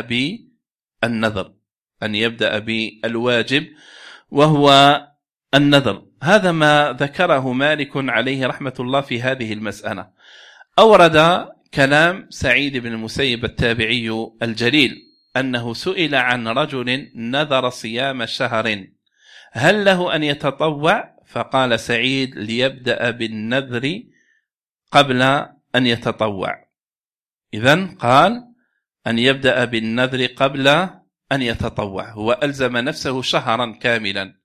بالنذر، أن يبدأ بالواجب وهو النذر؟ هذا ما ذكره مالك عليه رحمة الله في هذه المسألة. أورد كلام سعيد بن المسيب التابعي الجليل أنه سئل عن رجل نذر صيام شهر هل له أن يتطوع؟ فقال سعيد ليبدأ بالنذر قبل أن يتطوع. إذن قال أن يبدأ بالنذر قبل أن يتطوع. هو ألزم نفسه شهرا كاملا،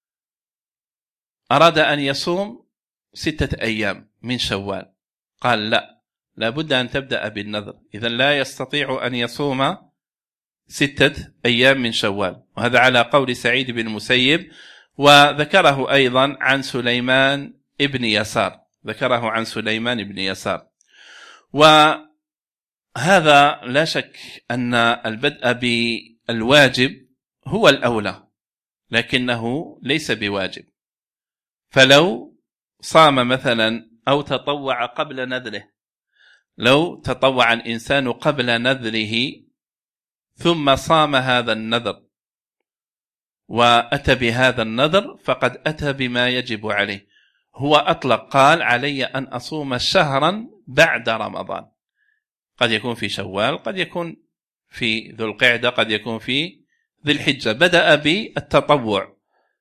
أراد أن يصوم ستة أيام من شوال، قال لا، لابد أن تبدأ بالنذر. إذن لا يستطيع أن يصوم ستة أيام من شوال، وهذا على قول سعيد بن المسيب. وذكره أيضا عن سليمان ابن يسار، ذكره عن سليمان بن يسار. وهذا لا شك أن البدء بالواجب هو الأولى، لكنه ليس بواجب. فلو صام مثلا أو تطوع قبل نذره، لو تطوع الإنسان قبل نذره ثم صام هذا النذر وأتى بهذا النذر فقد أتى بما يجب عليه. هو أطلق، قال علي أن أصوم شهرا بعد رمضان، قد يكون في شوال، قد يكون في ذو القعدة، قد يكون في ذي الحجة، بدأ بالتطوع.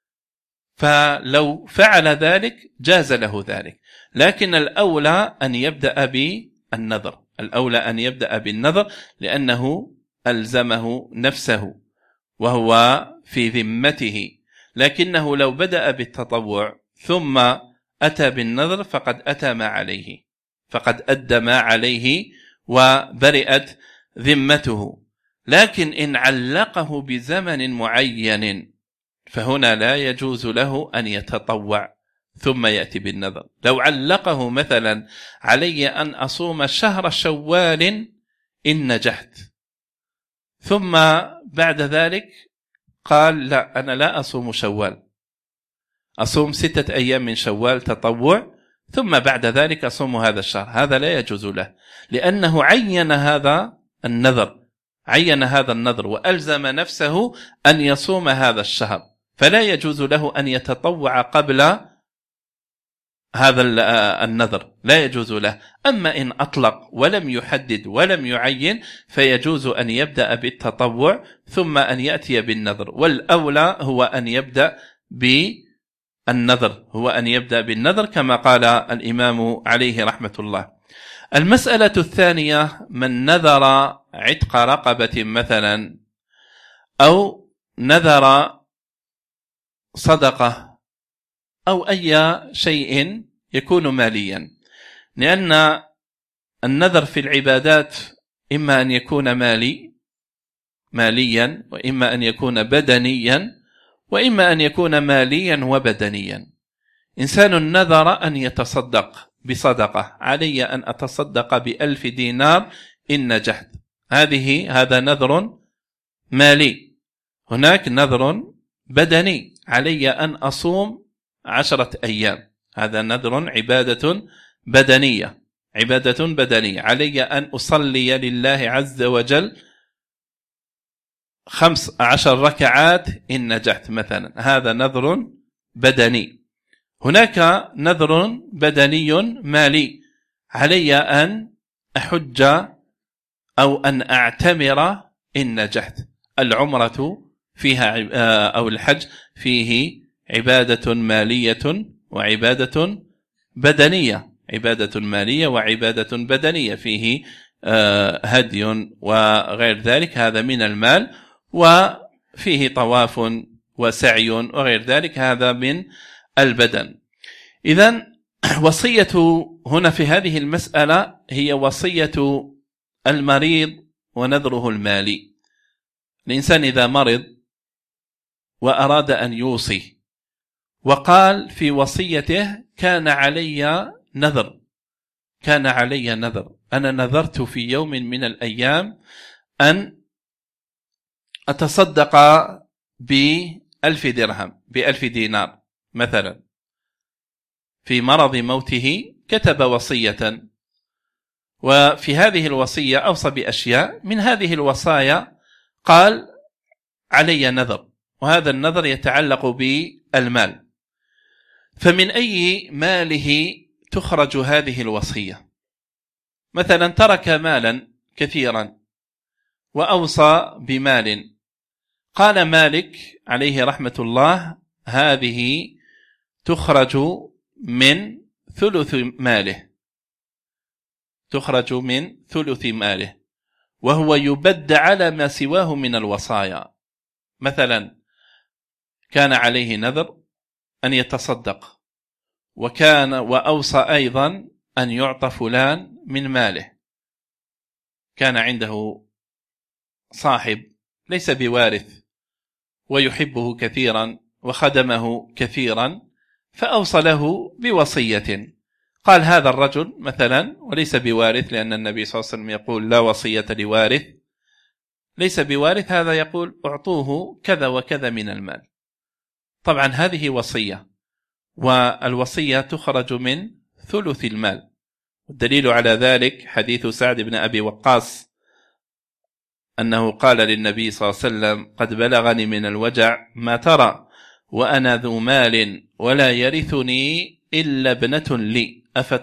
فلو فعل ذلك جاز له ذلك، لكن الأولى أن يبدأ بالنذر، الأولى أن يبدأ بالنذر لأنه ألزمه نفسه وهو في ذمته. لكنه لو بدأ بالتطوع ثم أتى بالنذر فقد أتى ما عليه، فقد أدى ما عليه وبرئت ذمته. لكن إن علقه بزمن معين فهنا لا يجوز له أن يتطوع ثم يأتي بالنذر. لو علقه مثلا علي أن أصوم شهر شوال إن نجحت، ثم بعد ذلك قال لا، أنا لا أصوم شوال، أصوم ستة أيام من شوال تطوع ثم بعد ذلك أصوم هذا الشهر، هذا لا يجوز له، لأنه عين هذا النذر، عين هذا النذر وألزم نفسه أن يصوم هذا الشهر، فلا يجوز له أن يتطوع قبل هذا النذر، لا يجوز له. أما إن أطلق ولم يحدد ولم يعين فيجوز أن يبدأ بالتطوع ثم أن يأتي بالنذر، والأولى هو أن يبدأ بالنذر، هو أن يبدأ بالنذر كما قال الإمام عليه رحمة الله. المسألة الثانية: من نذر عتق رقبة مثلا أو نذر صدقة أو أي شيء يكون ماليا، لأن النذر في العبادات إما أن يكون مالي ماليا وإما أن يكون بدنيا وإما أن يكون ماليا وبدنيا. إنسان نذر أن يتصدق بصدقة، علي أن أتصدق بألف دينار إن نجحت، هذه هذا نذر مالي. هناك نذر بدني، علي أن أصوم عشرة أيام، هذا نذر عبادة بدنية، عبادة بدنية، علي أن أصلي لله عز وجل خمس عشر ركعات إن نجحت مثلا، هذا نذر بدني. هناك نذر بدني مالي، علي أن أحج أو أن أعتمر إن نجحت، العمرة فيها أو الحج فيه عبادة مالية وعبادة بدنية، عبادة مالية وعبادة بدنية، فيه هدي وغير ذلك، هذا من المال، وفيه طواف وسعي وغير ذلك، هذا من البدن. إذن وصية هنا في هذه المسألة هي وصية المريض ونذره المالي. الإنسان إذا مرض وأراد أن يوصي وقال في وصيته كان علي نذر، كان علي نذر، أنا نذرت في يوم من الأيام أن أتصدق بألف درهم بألف دينار مثلا، في مرض موته كتب وصية، وفي هذه الوصية أوصى بأشياء، من هذه الوصايا قال علي نذر، وهذا النذر يتعلق بالمال. فمن أي ماله تخرج هذه الوصية؟ مثلا ترك مالا كثيرا وأوصى بمال، قال مالك عليه رحمة الله هذه تخرج من ثلث ماله، تخرج من ثلث ماله، وهو يبد على ما سواه من الوصايا. مثلا كان عليه نذر أن يتصدق، وكان وأوصى أيضا أن يعطى فلان من ماله، كان عنده صاحب ليس بوارث ويحبه كثيرا وخدمه كثيرا، فأوصى له بوصية. قال هذا الرجل مثلا وليس بوارث، لأن النبي صلى الله عليه وسلم يقول لا وصية لوارث، ليس بوارث، هذا يقول أعطوه كذا وكذا من المال. طبعا هذه وصية، والوصية تخرج من ثلث المال. والدليل على ذلك حديث سعد بن أبي وقاص أنه قال للنبي صلى الله عليه وسلم قد بلغني من الوجع ما ترى، وأنا ذو مال ولا يرثني إلا ابنة لي،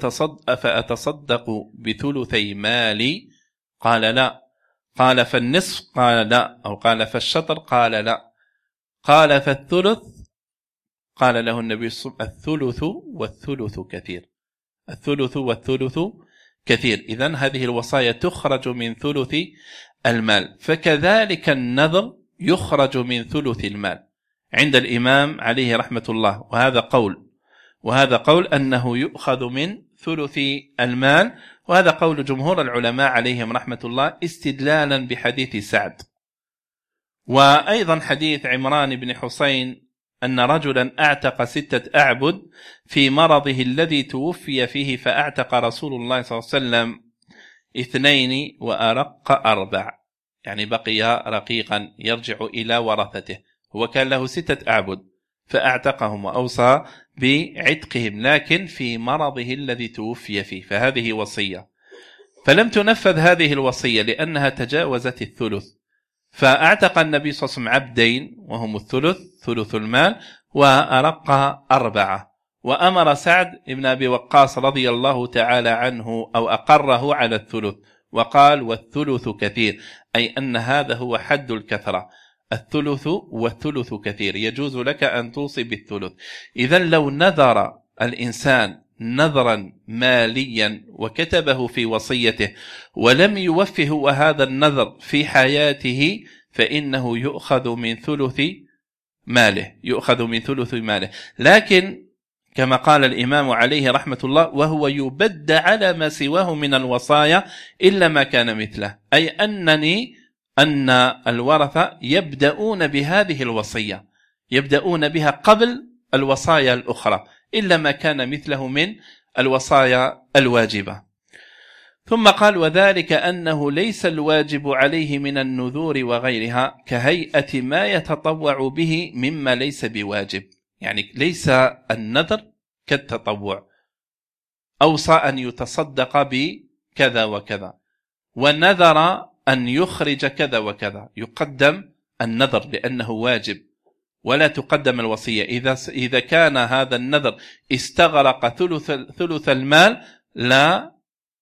أفأتصدق بثلثي مالي؟ قال لا. قال فالنصف؟ قال لا. أو قال فالشطر؟ قال لا. قال فالثلث؟ قال له النبي صلى الله عليه وسلم الثلث والثلث كثير، الثلث والثلث كثير. إذن هذه الوصايا تخرج من ثلث المال. فكذلك النذر يخرج من ثلث المال عند الإمام عليه رحمة الله، وهذا قول، وهذا قول أنه يؤخذ من ثلث المال، وهذا قول جمهور العلماء عليهم رحمة الله استدلالا بحديث سعد. وأيضا حديث عمران بن حسين أن رجلا أعتق ستة أعبد في مرضه الذي توفي فيه، فأعتق رسول الله صلى الله عليه وسلم اثنين وأرق أربع، يعني بقي رقيقا يرجع إلى ورثته. هو كان له ستة أعبد فأعتقهم وأوصى بعتقهم، لكن في مرضه الذي توفي فيه، فهذه وصية. فلم تنفذ هذه الوصية لأنها تجاوزت الثلث، فأعتق النبي صلى الله عليه وسلم عبدين وهم الثلث، ثلث المال، وأرق أربعة، وأمر سعد بن أبي وقاص رضي الله تعالى عنه أو أقره على الثلث، وقال والثلث كثير، أي أن هذا هو حد الكثرة، الثلث والثلث كثير، يجوز لك أن توصي بالثلث. إذن لو نذر الإنسان نذرا ماليا وكتبه في وصيته ولم يوفه وهذا النذر في حياته، فإنه يؤخذ من ثلث ماله، يؤخذ من ثلث ماله. لكن كما قال الإمام عليه رحمة الله وهو يبد على ما سواه من الوصايا إلا ما كان مثله، أي أنني أن الورثة يبدأون بهذه الوصية، يبدأون بها قبل الوصايا الأخرى إلا ما كان مثله من الوصايا الواجبة. ثم قال وذلك أنه ليس الواجب عليه من النذور وغيرها كهيئة ما يتطوع به مما ليس بواجب، يعني ليس النذر كالتطوع، أوصى أن يتصدق بكذا وكذا ونذر أن يخرج كذا وكذا، يقدم النذر لأنه واجب ولا تقدم الوصية. إذا إذا كان هذا النذر استغرق ثلث ثلث المال لا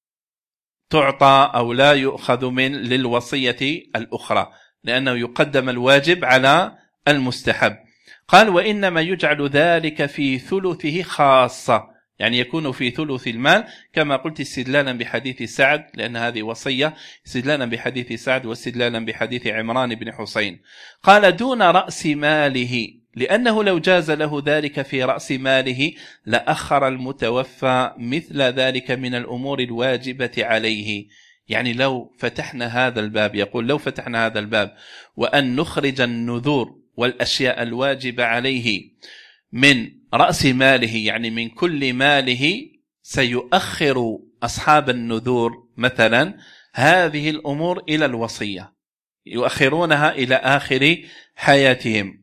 تعطى أو لا يؤخذ من للوصية الأخرى، لأنه يقدم الواجب على المستحب. قال وإنما يجعل ذلك في ثلثه خاصة، يعني يكون في ثلث المال كما قلت استدلالا بحديث سعد، لأن هذه وصية، استدلالا بحديث سعد واستدلالا بحديث عمران بن حسين. قال دون رأس ماله، لأنه لو جاز له ذلك في رأس ماله لأخر المتوفى مثل ذلك من الأمور الواجبة عليه. يعني لو فتحنا هذا الباب، يقول لو فتحنا هذا الباب وأن نخرج النذور والأشياء الواجبة عليه من رأس ماله، يعني من كل ماله، سيؤخر أصحاب النذور مثلا هذه الأمور إلى الوصية، يؤخرونها إلى آخر حياتهم.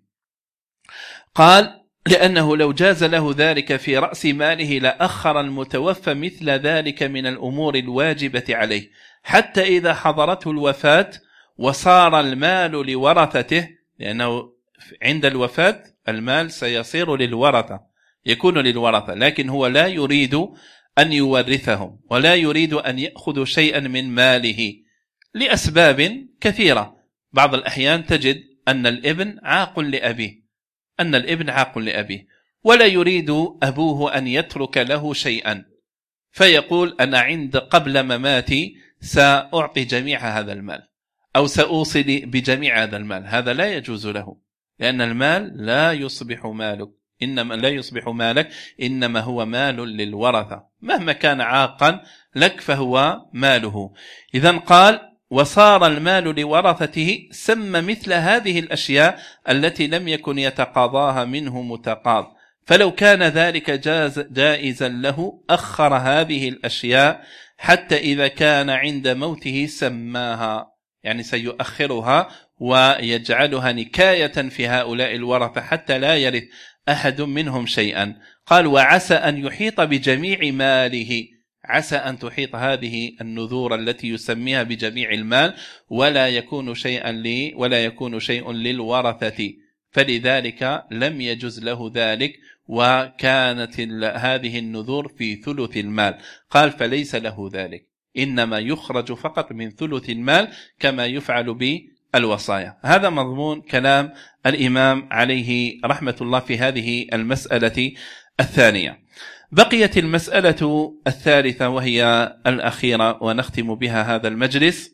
قال لأنه لو جاز له ذلك في رأس ماله لأخر المتوفى مثل ذلك من الأمور الواجبة عليه حتى إذا حضرته الوفاة وصار المال لورثته، لأنه عند الوفاة المال سيصير للورثة يكون للورثة، لكن هو لا يريد أن يورثهم ولا يريد أن يأخذ شيئا من ماله لأسباب كثيرة. بعض الأحيان تجد أن الابن عاق لأبيه أن الابن عاق لأبيه ولا يريد أبوه أن يترك له شيئا، فيقول أنا عند قبل مماتي سأعطي جميع هذا المال أو سأوصي بجميع هذا المال. هذا لا يجوز له، لأن المال لا يصبح مالك إنما لا يصبح مالك إنما هو مال للورثة، مهما كان عاقا لك فهو ماله. إذن قال وصار المال لورثته، سمى مثل هذه الأشياء التي لم يكن يتقاضاها منه متقاض، فلو كان ذلك جاز جائزا له أخر هذه الأشياء حتى إذا كان عند موته سماها، يعني سيؤخرها ويجعلها نكاية في هؤلاء الورثة حتى لا يرث أحد منهم شيئا. قال وعسى أن يحيط بجميع ماله، عسى أن تحيط هذه النذور التي يسميها بجميع المال ولا يكون شيئا لي ولا يكون شيء للورثة، فلذلك لم يجز له ذلك، وكانت هذه النذور في ثلث المال. قال فليس له ذلك، إنما يخرج فقط من ثلث المال كما يفعل بالوصايا. هذا مضمون كلام الإمام عليه رحمة الله في هذه المسألة الثانية. بقيت المسألة الثالثة وهي الأخيرة ونختم بها هذا المجلس،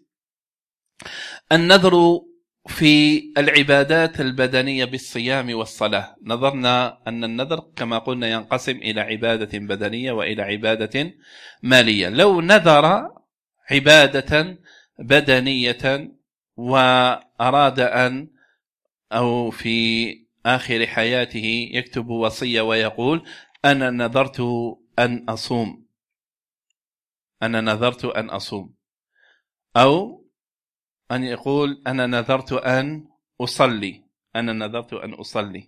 النذر في العبادات البدنية بالصيام والصلاة. نظرنا أن النذر كما قلنا ينقسم إلى عبادة بدنية وإلى عبادة مالية. لو نذر عبادة بدنية وأراد أن أو في آخر حياته يكتب وصية ويقول أنا نذرت أن أصوم أنا نذرت أن أصوم أو أن يقول أنا نذرت أن أصلي أنا نذرت أن أصلي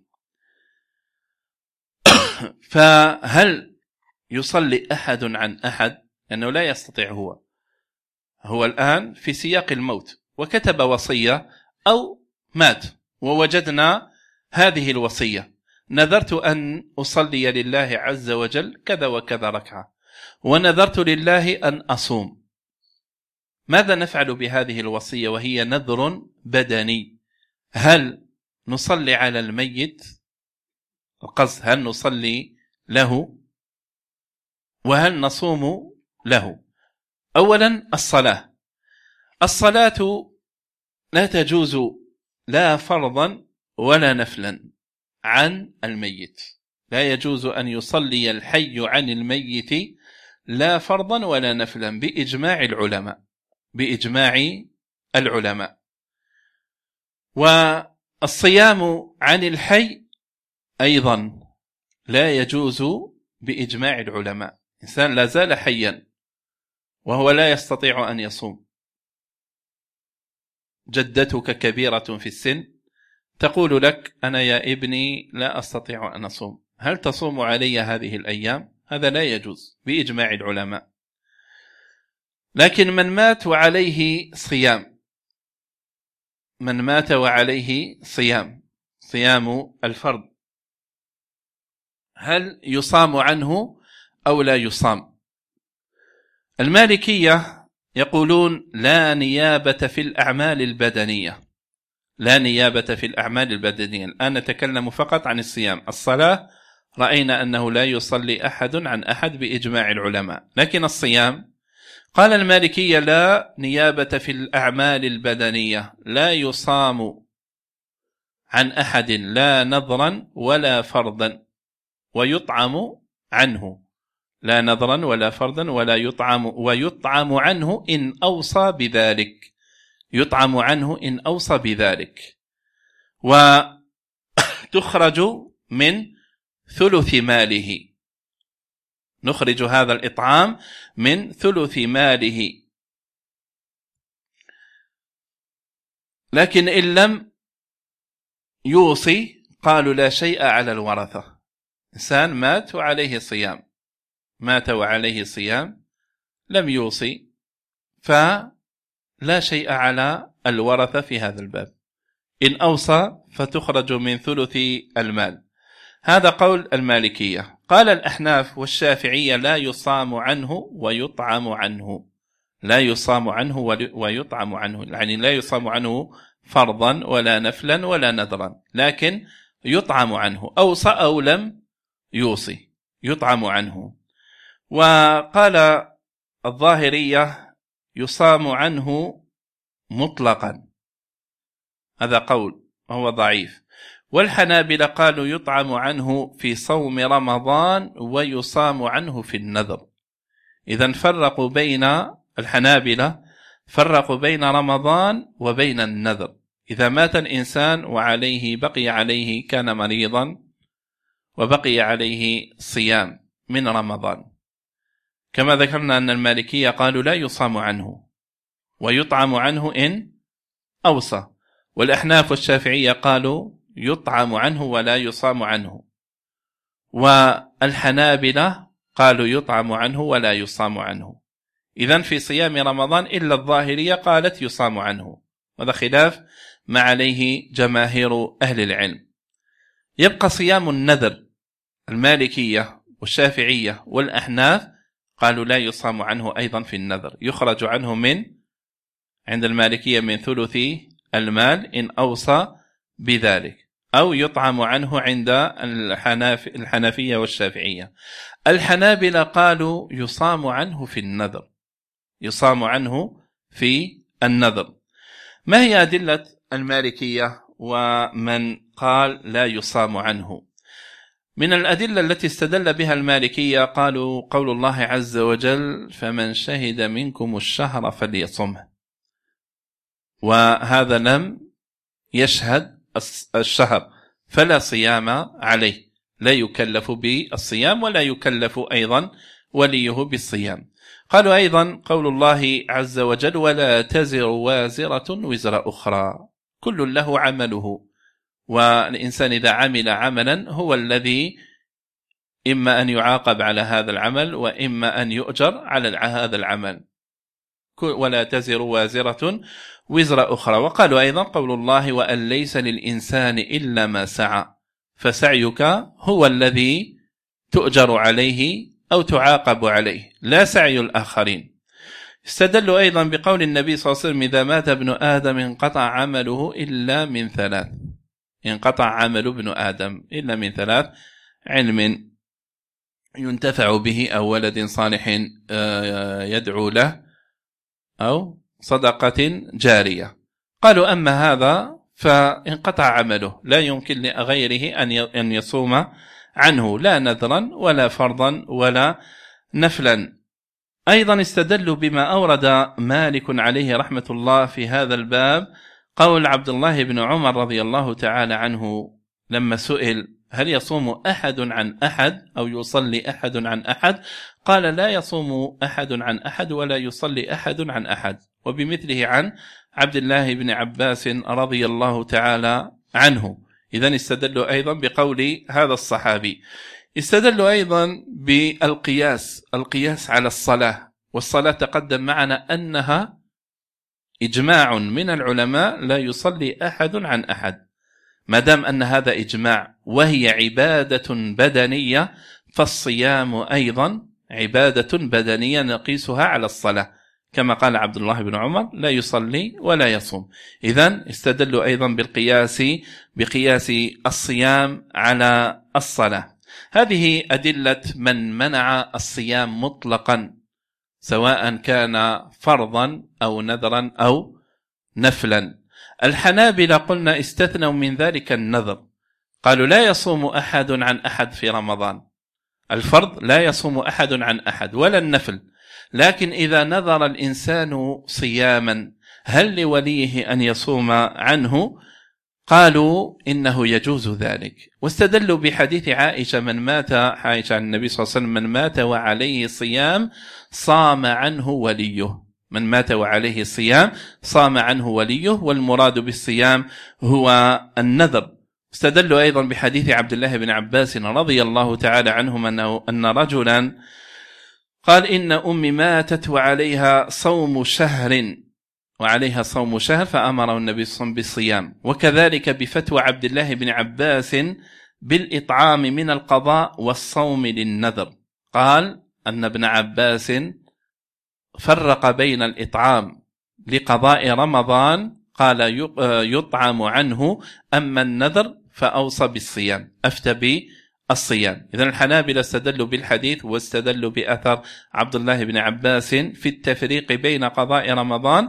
فهل يصلي أحد عن أحد؟ لأنه لا يستطيع، هو هو الآن في سياق الموت وكتب وصية أو مات ووجدنا هذه الوصية، نذرت أن أصلي لله عز وجل كذا وكذا ركعة، ونذرت لله أن أصوم. ماذا نفعل بهذه الوصية وهي نذر بدني؟ هل نصلي على الميت؟ القصد هل نصلي له وهل نصوم له؟ أولا الصلاة الصلاة لا تجوز لا فرضا ولا نفلا عن الميت، لا يجوز أن يصلي الحي عن الميت لا فرضا ولا نفلا بإجماع العلماء بإجماع العلماء. والصيام عن الحي أيضا لا يجوز بإجماع العلماء. إنسان لا زال حيا وهو لا يستطيع أن يصوم، جدتك كبيرة في السن تقول لك أنا يا ابني لا أستطيع أن أصوم، هل تصوم علي هذه الأيام؟ هذا لا يجوز بإجماع العلماء. لكن من مات وعليه صيام من مات وعليه صيام صيام الفرض، هل يصام عنه أو لا يصام؟ المالكية يقولون لا نيابة في الأعمال البدنية لا نيابة في الأعمال البدنية. الآن نتكلم فقط عن الصيام. الصلاة رأينا أنه لا يصلي أحد عن أحد بإجماع العلماء، لكن الصيام قال المالكية لا نيابة في الأعمال البدنية، لا يصام عن أحد لا نذرا ولا فرضا ويطعم عنه، لا نذرا ولا فرضا ولا يطعم ويطعم عنه إن أوصى بذلك يطعم عنه إن أوصى بذلك، وتخرج من ثلث ماله نخرج هذا الإطعام من ثلث ماله. لكن إن لم يوصي قالوا لا شيء على الورثة. إنسان مات وعليه صيام مات وعليه صيام لم يوصي فلا شيء على الورثة في هذا الباب. إن أوصى فتخرج من ثلث المال. هذا قول المالكية. قال الأحناف والشافعية لا يصام عنه ويطعم عنه، لا يصام عنه ويطعم عنه، يعني لا يصام عنه فرضا ولا نفلا ولا نذرا، لكن يطعم عنه، أوصى أو لم يوصي يطعم عنه. وقال الظاهرية يصام عنه مطلقا، هذا قول وهو ضعيف. والحنابلة قالوا يطعم عنه في صوم رمضان ويصام عنه في النذر. إذن فرقوا بين الحنابلة فرقوا بين رمضان وبين النذر. إذا مات الإنسان وعليه بقي عليه كان مريضا وبقي عليه صيام من رمضان، كما ذكرنا أن المالكية قالوا لا يصام عنه ويطعم عنه إن أوصى، والأحناف والشافعية قالوا يطعم عنه ولا يصام عنه، والحنابلة قالوا يطعم عنه ولا يصام عنه. إذن في صيام رمضان إلا الظاهرية قالت يصام عنه، وهذا خلاف ما عليه جماهير أهل العلم. يبقى صيام النذر، المالكية والشافعية والأحناف قالوا لا يصام عنه أيضا في النذر، يخرج عنه من عند المالكية من ثلث المال إن أوصى بذلك، أو يطعم عنه عند الحناف الحنفية والشافعية. الحنابلة قالوا يصام عنه في النذر، يصام عنه في النذر. ما هي أدلة المالكية ومن قال لا يصام عنه؟ من الأدلة التي استدل بها المالكية قالوا قول الله عز وجل فمن شهد منكم الشهر فليصمه، وهذا لم يشهد الشهر فلا صيام عليه، لا يكلف بالصيام ولا يكلف أيضا وليه بالصيام. قالوا أيضا قول الله عز وجل ولا تزر وازرة وزر أخرى، كل له عمله، والإنسان إذا عمل عملا هو الذي إما أن يعاقب على هذا العمل وإما أن يؤجر على هذا العمل، ولا تزر وازرة وزر أخرى. وقالوا أيضا قول الله وأن ليس للإنسان إلا ما سعى، فسعيك هو الذي تؤجر عليه أو تعاقب عليه لا سعي الآخرين. استدلوا أيضا بقول النبي صلى الله عليه وسلم إذا مات ابن آدم انقطع عمله إلا من ثلاث، انقطع عمل ابن آدم إلا من ثلاث: علم ينتفع به أو ولد صالح يدعو له أو صدقة جارية. قالوا أما هذا فانقطع عمله، لا يمكن لغيره أن يصوم عنه لا نذرا ولا فرضا ولا نفلا. أيضا استدلوا بما أورد مالك عليه رحمة الله في هذا الباب، قول عبد الله بن عمر رضي الله تعالى عنه لما سئل هل يصوم أحد عن أحد أو يصلي أحد عن أحد، قال لا يصوم أحد عن أحد ولا يصلي أحد عن أحد. وبمثله عن عبد الله بن عباس رضي الله تعالى عنه. إذن استدلوا أيضا بقول هذا الصحابي. استدلوا أيضا بالقياس، القياس على الصلاة، والصلاة تقدم معنا أنها إجماع من العلماء لا يصلي أحد عن أحد. ما دام أن هذا إجماع وهي عبادة بدنية، فالصيام أيضا عبادة بدنية نقيسها على الصلاة، كما قال عبد الله بن عمر لا يصلي ولا يصوم. إذن استدلوا أيضا بالقياس بقياس الصيام على الصلاة. هذه أدلة من منع الصيام مطلقا سواء كان فرضا أو نذرا أو نفلا. الحنابلة قلنا استثنوا من ذلك النذر، قالوا لا يصوم أحد عن أحد في رمضان، الفرض لا يصوم أحد عن أحد ولا النفل، لكن إذا نذر الإنسان صياما هل لوليه أن يصوم عنه؟ قالوا إنه يجوز ذلك. واستدلوا بحديث عائشة من مات عائشة عن النبي صلى الله عليه وسلم من مات وعليه صيام صام عنه وليه، من مات وعليه صيام صام عنه وليه، والمراد بالصيام هو النذر. استدلوا أيضا بحديث عبد الله بن عباس رضي الله تعالى عنهما أنه أن رجلا قال إن أمي ماتت وعليها صوم شهر وعليها صوم شهر فأمره النبي صلى الله عليه وسلم بالصيام. وكذلك بفتوى عبد الله بن عباس بالإطعام من القضاء والصوم للنذر. قال أن ابن عباس فرق بين الإطعام لقضاء رمضان، قال يطعم عنه، أما النذر فأوصى بالصيام، أفتى بالصيام. إذن الحنابلة استدلوا بالحديث واستدلوا بأثر عبد الله بن عباس في التفريق بين قضاء رمضان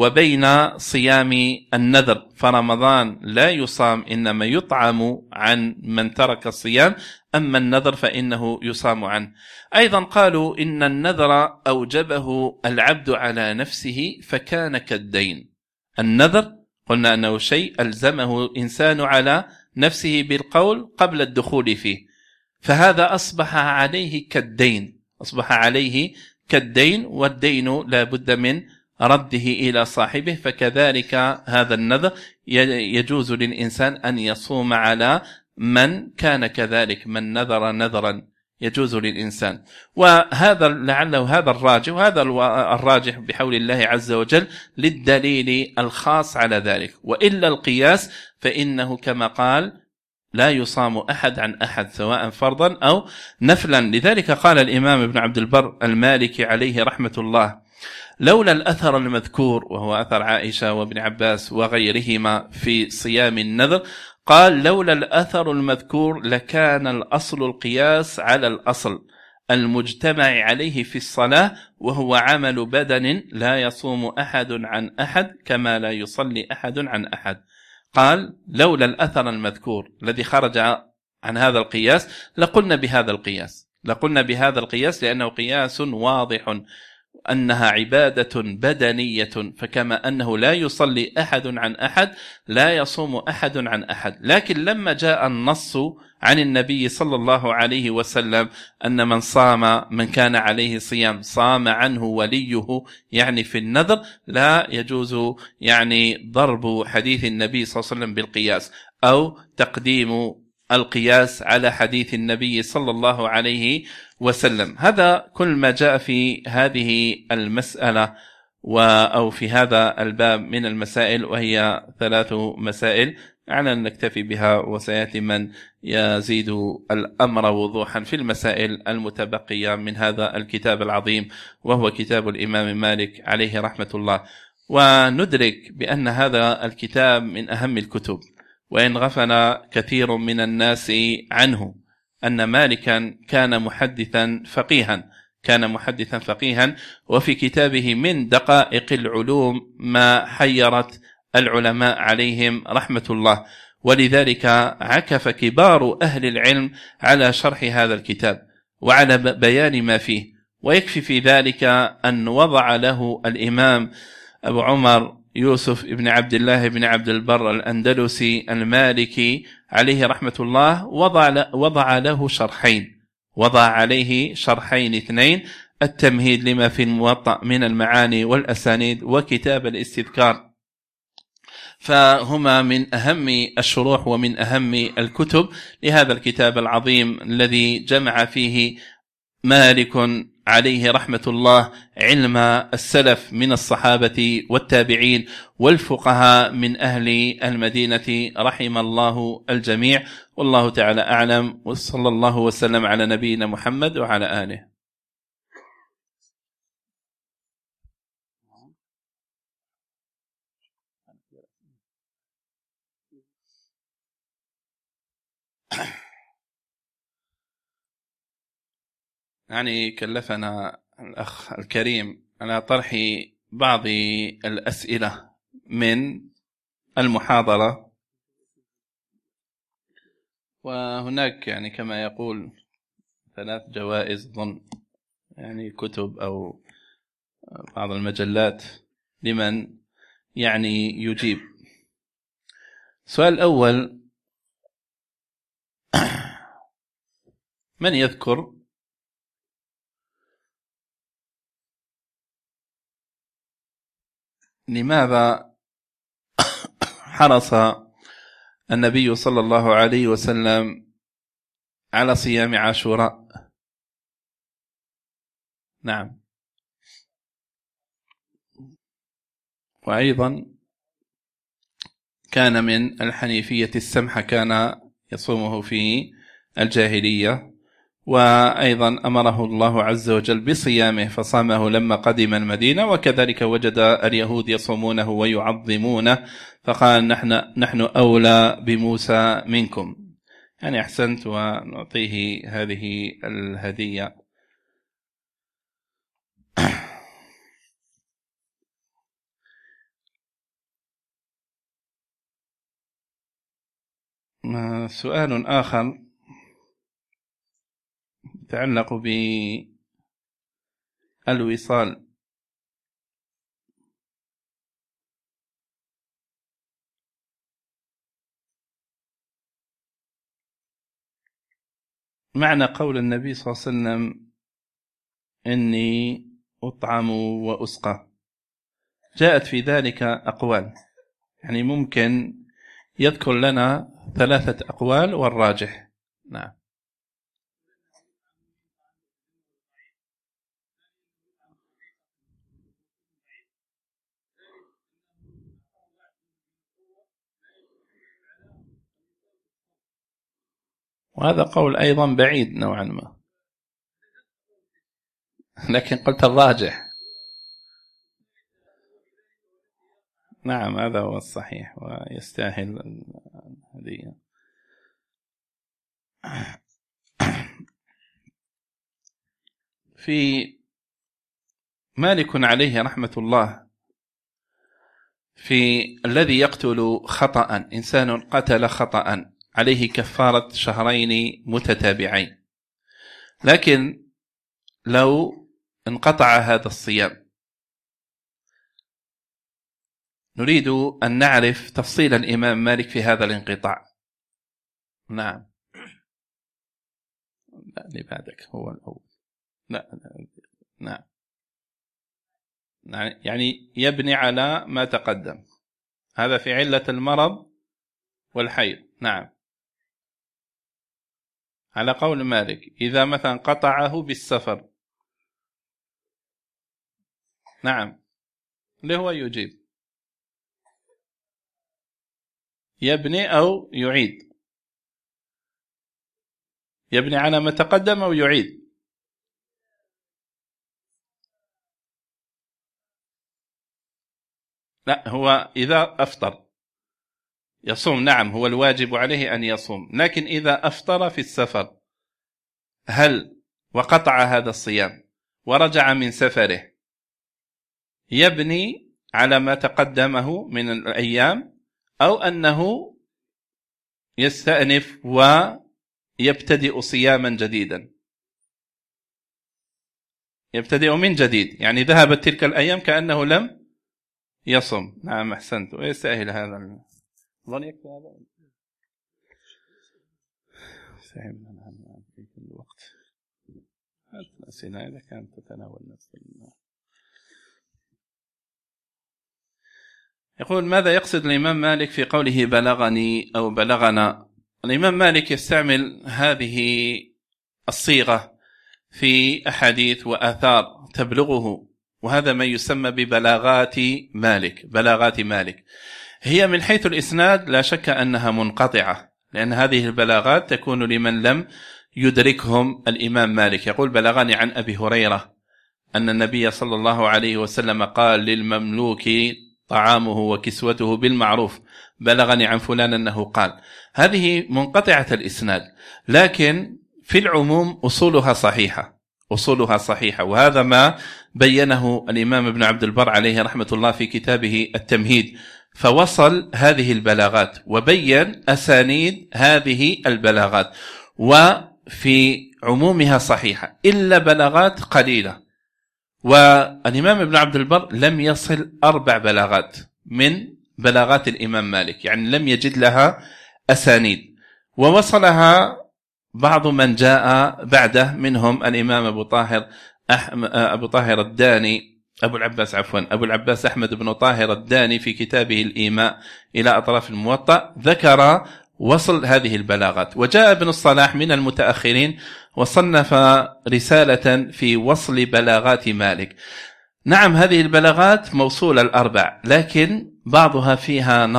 وبين صيام النذر، فرمضان لا يصام إنما يطعم عن من ترك الصيام، أما النذر فإنه يصام عنه. أيضا قالوا إن النذر أوجبه العبد على نفسه فكان كالدين. النذر قلنا أنه شيء ألزمه الإنسان على نفسه بالقول قبل الدخول فيه، فهذا أصبح عليه كالدين، أصبح عليه كالدين، والدين لا بد من رده إلى صاحبه. فكذلك هذا النذر يجوز للإنسان أن يصوم على من كان كذلك، من نذر نذرا يجوز للإنسان. وهذا لعله هذا الراجح، وهذا الراجح بحول الله عز وجل للدليل الخاص على ذلك. وإلا القياس فإنه كما قال لا يصام أحد عن أحد سواء فرضا أو نفلا. لذلك قال الإمام ابن عبد البر المالكي عليه رحمة الله: لولا الأثر المذكور، وهو أثر عائشة وابن عباس وغيرهما في صيام النذر، قال لولا الأثر المذكور لكان الأصل القياس على الأصل المجتمع عليه في الصلاة، وهو عمل بدن لا يصوم أحد عن أحد كما لا يصلي أحد عن أحد. قال لولا الأثر المذكور الذي خرج عن هذا القياس لقلنا بهذا القياس، لقلنا بهذا القياس لأنه قياس واضح أنها عبادة بدنية، فكما أنه لا يصلي أحد عن أحد لا يصوم أحد عن أحد. لكن لما جاء النص عن النبي صلى الله عليه وسلم أن من صام، من كان عليه صيام صام عنه وليه، يعني في النذر، لا يجوز يعني ضرب حديث النبي صلى الله عليه وسلم بالقياس أو تقديم القياس على حديث النبي صلى الله عليه وسلم. هذا كل ما جاء في هذه المسألة أو في هذا الباب من المسائل، وهي ثلاث مسائل، على أن نكتفي بها، وسيأتي من يزيد الأمر وضوحا في المسائل المتبقية من هذا الكتاب العظيم، وهو كتاب الإمام مالك عليه رحمة الله. وندرك بأن هذا الكتاب من أهم الكتب، وإن غفل كثير من الناس عنه، أن مالكا كان محدثا فقيها، كان محدثا فقيها وفي كتابه من دقائق العلوم ما حيرت العلماء عليهم رحمة الله. ولذلك عكف كبار أهل العلم على شرح هذا الكتاب وعلى بيان ما فيه. ويكفي في ذلك أن وضع له الإمام أبو عمر يوسف بن عبد الله بن عبد البر الأندلسي المالكي عليه رحمة الله وضع وضع له شرحين، وضع عليه شرحين اثنين: التمهيد لما في الموطأ من المعاني والأسانيد، وكتاب الاستذكار. فهما من أهم الشروح ومن أهم الكتب لهذا الكتاب العظيم الذي جمع فيه مالك عليه رحمة الله علم السلف من الصحابة والتابعين والفقهاء من أهل المدينة رحم الله الجميع. والله تعالى أعلم، وصلى الله وسلم على نبينا محمد وعلى آله. يعني كلفنا الأخ الكريم على طرح بعض الأسئلة من المحاضرة، وهناك يعني كما يقول ثلاث جوائز ضمن يعني كتب أو بعض المجلات لمن يعني يجيب. السؤال الأول: من يذكر لماذا حرص النبي صلى الله عليه وسلم على صيام عاشوراء؟ نعم. وأيضا كان من الحنيفية السمحة، كان يصومه في الجاهلية. وأيضا أمره الله عز وجل بصيامه فصامه لما قدم المدينة، وكذلك وجد اليهود يصومونه ويعظمونه فقال نحن, نحن أولى بموسى منكم. يعني أحسنت، ونعطيه هذه الهدية. سؤال آخر يتعلق بالوصال. معنى قول النبي صلى الله عليه وسلم إني أطعم وأسقى، جاءت في ذلك أقوال، يعني ممكن يذكر لنا ثلاثة أقوال والراجح. نعم. وهذا قول أيضا بعيد نوعا ما، لكن قلت الراجح. نعم هذا هو الصحيح ويستاهل الهدية. في مالك عليه رحمة الله في الذي يقتل خطأ، إنسان قتل خطأ عليه كفارة شهرين متتابعين، لكن لو انقطع هذا الصيام نريد أن نعرف تفصيل الإمام مالك في هذا الانقطاع. نعم. لا لبعدك هو الأول. لا. نعم. يعني يبني على ما تقدم، هذا في علة المرض والحيض. نعم. على قول مالك إذا مثلا قطعه بالسفر. نعم. اللي هو يجيب يبني أو يعيد، يبني على ما تقدم أو يعيد. لا، هو إذا أفطر يصوم. نعم هو الواجب عليه أن يصوم، لكن إذا أفطر في السفر هل وقطع هذا الصيام ورجع من سفره يبني على ما تقدمه من الأيام، أو أنه يستأنف ويبتدئ صياما جديدا؟ يبتدئ من جديد، يعني ذهبت تلك الأيام كأنه لم يصم. نعم أحسنت، ويستاهل هذا. ظن يكفي هذا. سعيد في كل وقت. الأسئلة إذا كانت تتناول نفس الماء. يقول ماذا يقصد الإمام مالك في قوله بلغني أو بلغنا؟ الإمام مالك يستعمل هذه الصيغة في أحاديث وآثار تبلغه، وهذا ما يسمى ببلاغات مالك. بلاغات مالك هي من حيث الإسناد لا شك أنها منقطعة، لأن هذه البلاغات تكون لمن لم يدركهم الإمام مالك. يقول بلغني عن أبي هريرة أن النبي صلى الله عليه وسلم قال للمملوك طعامه وكسوته بالمعروف. بلغني عن فلان أنه قال. هذه منقطعة الإسناد، لكن في العموم أصولها صحيحة، أصولها صحيحة، وهذا ما بينه الإمام ابن عبد البر عليه رحمة الله في كتابه التمهيد، فوصل هذه البلاغات وبين أسانيد هذه البلاغات، وفي عمومها صحيحة إلا بلاغات قليلة. والإمام ابن عبد البر لم يصل أربع بلاغات من بلاغات الإمام مالك، يعني لم يجد لها أسانيد، ووصلها بعض من جاء بعده، منهم الإمام أبو طاهر أبو طاهر الداني أبو العباس عفوا أبو العباس أحمد بن طاهر الداني في كتابه الإيماء إلى أطراف الموطأ ذكر وصل هذه البلاغات. وجاء ابن الصلاح من المتأخرين وصنف رسالة في وصل بلاغات مالك. نعم هذه البلاغات موصولة الأربع، لكن بعضها فيها نظر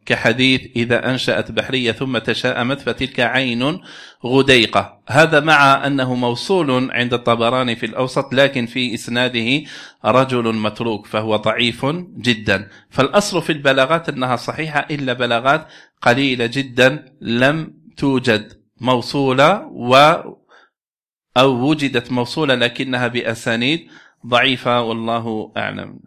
كحديث إذا أنشأت بحرية ثم تشاءمت فتلك عين غديقة. هذا مع أنه موصول عند الطبراني في الأوسط، لكن في إسناده رجل متروك فهو ضعيف جدا. فالأصل في البلاغات أنها صحيحة إلا بلاغات قليلة جدا لم توجد موصولة و أو وجدت موصولة لكنها بأسانيد ضعيفة، والله أعلم.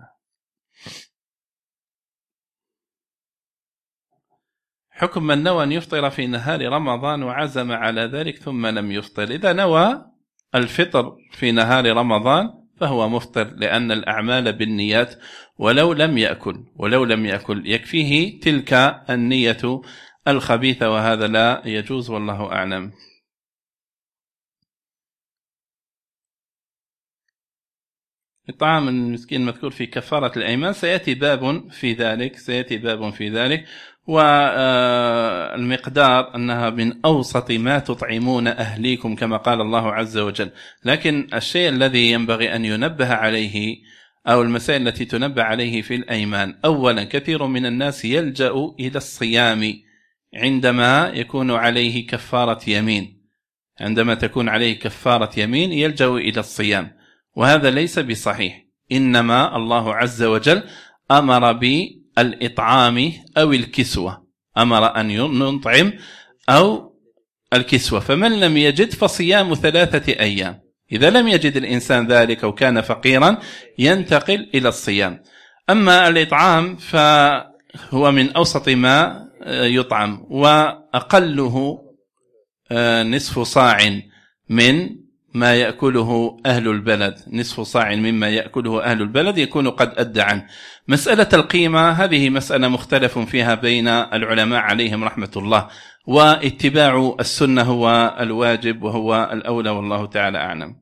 حكم من نوى أن يفطر في نهار رمضان وعزم على ذلك ثم لم يفطر. إذا نوى الفطر في نهار رمضان فهو مفطر، لأن الأعمال بالنيات، ولو لم يأكل ولو لم يأكل يكفيه تلك النية الخبيثة، وهذا لا يجوز، والله أعلم. الطعام المسكين مذكور في كفارة الأيمان، سيأتي باب في ذلك سيأتي باب في ذلك والمقدار أنها من أوسط ما تطعمون أهليكم كما قال الله عز وجل. لكن الشيء الذي ينبغي أن ينبه عليه أو المسائل التي تنبه عليه في الأيمان، أولا كثير من الناس يلجأ إلى الصيام عندما يكون عليه كفارة يمين عندما تكون عليه كفارة يمين يلجأ إلى الصيام، وهذا ليس بصحيح. إنما الله عز وجل أمر بالإطعام أو الكسوة، أمر أن نطعم أو الكسوة، فمن لم يجد فصيام ثلاثة أيام. إذا لم يجد الإنسان ذلك أو كان فقيرا ينتقل إلى الصيام. أما الإطعام فهو من أوسط ما يطعم، وأقله نصف صاع من ما يأكله أهل البلد، نصف صاع مما يأكله أهل البلد يكون قد أدى عنه. مسألة القيمة هذه مسألة مختلف فيها بين العلماء عليهم رحمة الله، واتباع السنة هو الواجب وهو الأولى، والله تعالى أعلم.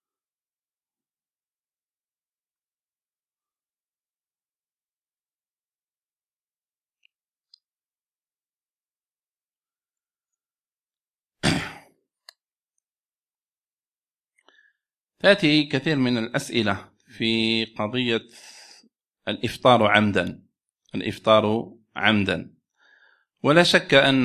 تأتي كثير من الأسئلة في قضية الإفطار عمدا الإفطار عمدا ولا شك أن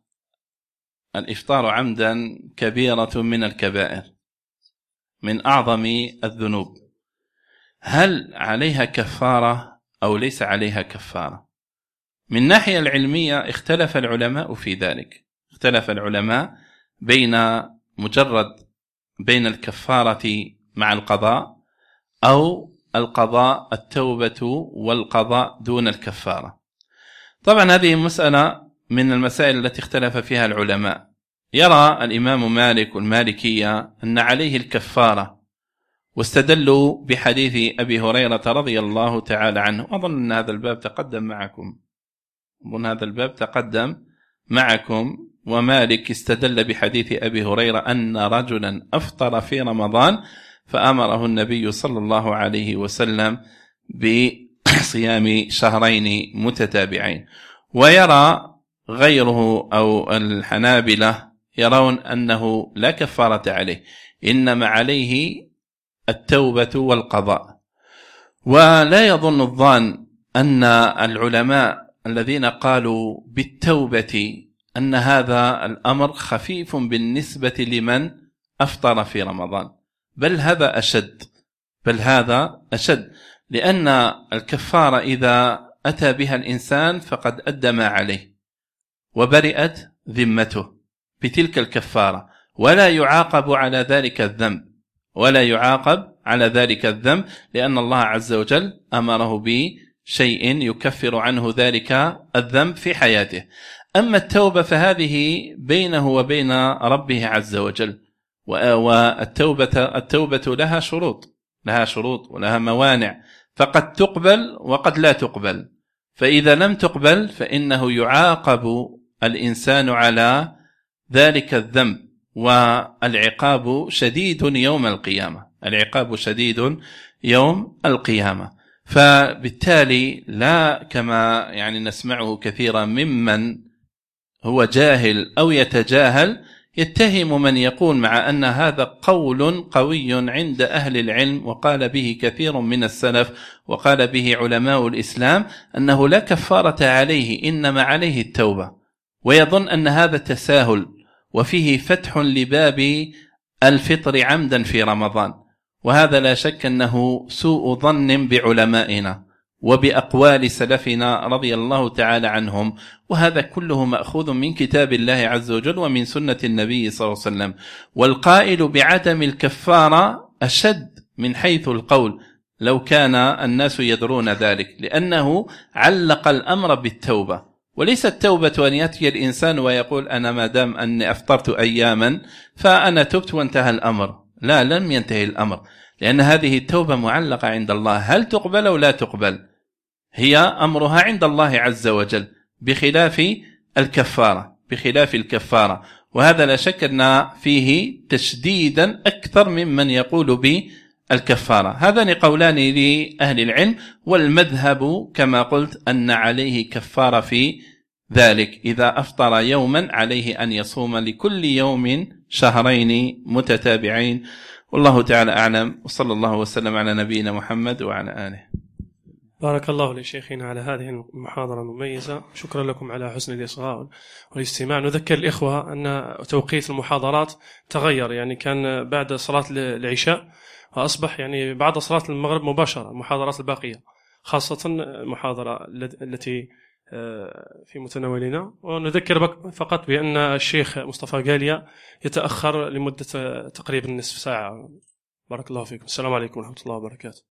الإفطار عمدا كبيرة من الكبائر، من أعظم الذنوب. هل عليها كفارة أو ليس عليها كفارة؟ من الناحية العلمية اختلف العلماء في ذلك، اختلف العلماء بين مجرد بين الكفارة مع القضاء أو القضاء التوبة والقضاء دون الكفارة. طبعا هذه مسألة من المسائل التي اختلف فيها العلماء. يرى الإمام مالك والمالكية أن عليه الكفارة، واستدلوا بحديث أبي هريرة رضي الله تعالى عنه. أظن أن هذا الباب تقدم معكم أظن هذا الباب تقدم معكم ومالك استدل بحديث أبي هريرة أن رجلا أفطر في رمضان فأمره النبي صلى الله عليه وسلم بصيام شهرين متتابعين. ويرى غيره أو الحنابلة يرون أنه لا كفارة عليه، إنما عليه التوبة والقضاء. ولا يظن الظان أن العلماء الذين قالوا بالتوبة أن هذا الأمر خفيف بالنسبة لمن أفطر في رمضان، بل هذا أشد بل هذا أشد لأن الكفارة إذا أتى بها الإنسان فقد أدى ما عليه وبرئت ذمته بتلك الكفارة، ولا يعاقب على ذلك الذنب ولا يعاقب على ذلك الذنب لأن الله عز وجل أمره بشيء يكفر عنه ذلك الذنب في حياته. أما التوبة فهذه بينه وبين ربه عز وجل، والتوبة التوبة لها شروط لها شروط ولها موانع، فقد تقبل وقد لا تقبل. فإذا لم تقبل فإنه يعاقب الإنسان على ذلك الذنب، والعقاب شديد يوم القيامة العقاب شديد يوم القيامة. فبالتالي لا كما يعني نسمعه كثيرا ممن هو جاهل أو يتجاهل يتهم من يقول مع أن هذا قول قوي عند أهل العلم وقال به كثير من السلف وقال به علماء الإسلام أنه لا كفارة عليه إنما عليه التوبة، ويظن أن هذا تساهل وفيه فتح لباب الفطر عمدا في رمضان، وهذا لا شك أنه سوء ظن بعلمائنا وبأقوال سلفنا رضي الله تعالى عنهم، وهذا كله مأخوذ من كتاب الله عز وجل ومن سنة النبي صلى الله عليه وسلم. والقائل بعدم الكفارة أشد من حيث القول لو كان الناس يدرون ذلك، لأنه علق الأمر بالتوبة، وليس التوبة أن يأتي الإنسان ويقول أنا ما دام أني أفطرت أياما فأنا تبت وانتهى الأمر. لا، لم ينتهي الأمر، لأن هذه التوبة معلقة عند الله، هل تقبل أو لا تقبل هي أمرها عند الله عز وجل، بخلاف الكفارة بخلاف الكفارة وهذا لا شك أن فيه تشديدا أكثر ممن يقول بالكفارة. هذان قولان لأهل العلم، والمذهب كما قلت أن عليه كفارة في ذلك، إذا أفطر يوما عليه أن يصوم لكل يوم شهرين متتابعين. والله تعالى أعلم، وصلى الله وسلم على نبينا محمد وعلى آله. بارك الله لشيخنا على هذه المحاضرة المميزة، شكرا لكم على حسن الإصغاء والاستماع. نذكر الإخوة أن توقيت المحاضرات تغير، يعني كان بعد صلاة العشاء وأصبح يعني بعد صلاة المغرب مباشرة المحاضرات الباقية، خاصة المحاضرة التي في متناولنا. ونذكر فقط بأن الشيخ مصطفى قاليا يتأخر لمدة تقريبا نصف ساعة. بارك الله فيكم. السلام عليكم ورحمة الله وبركاته.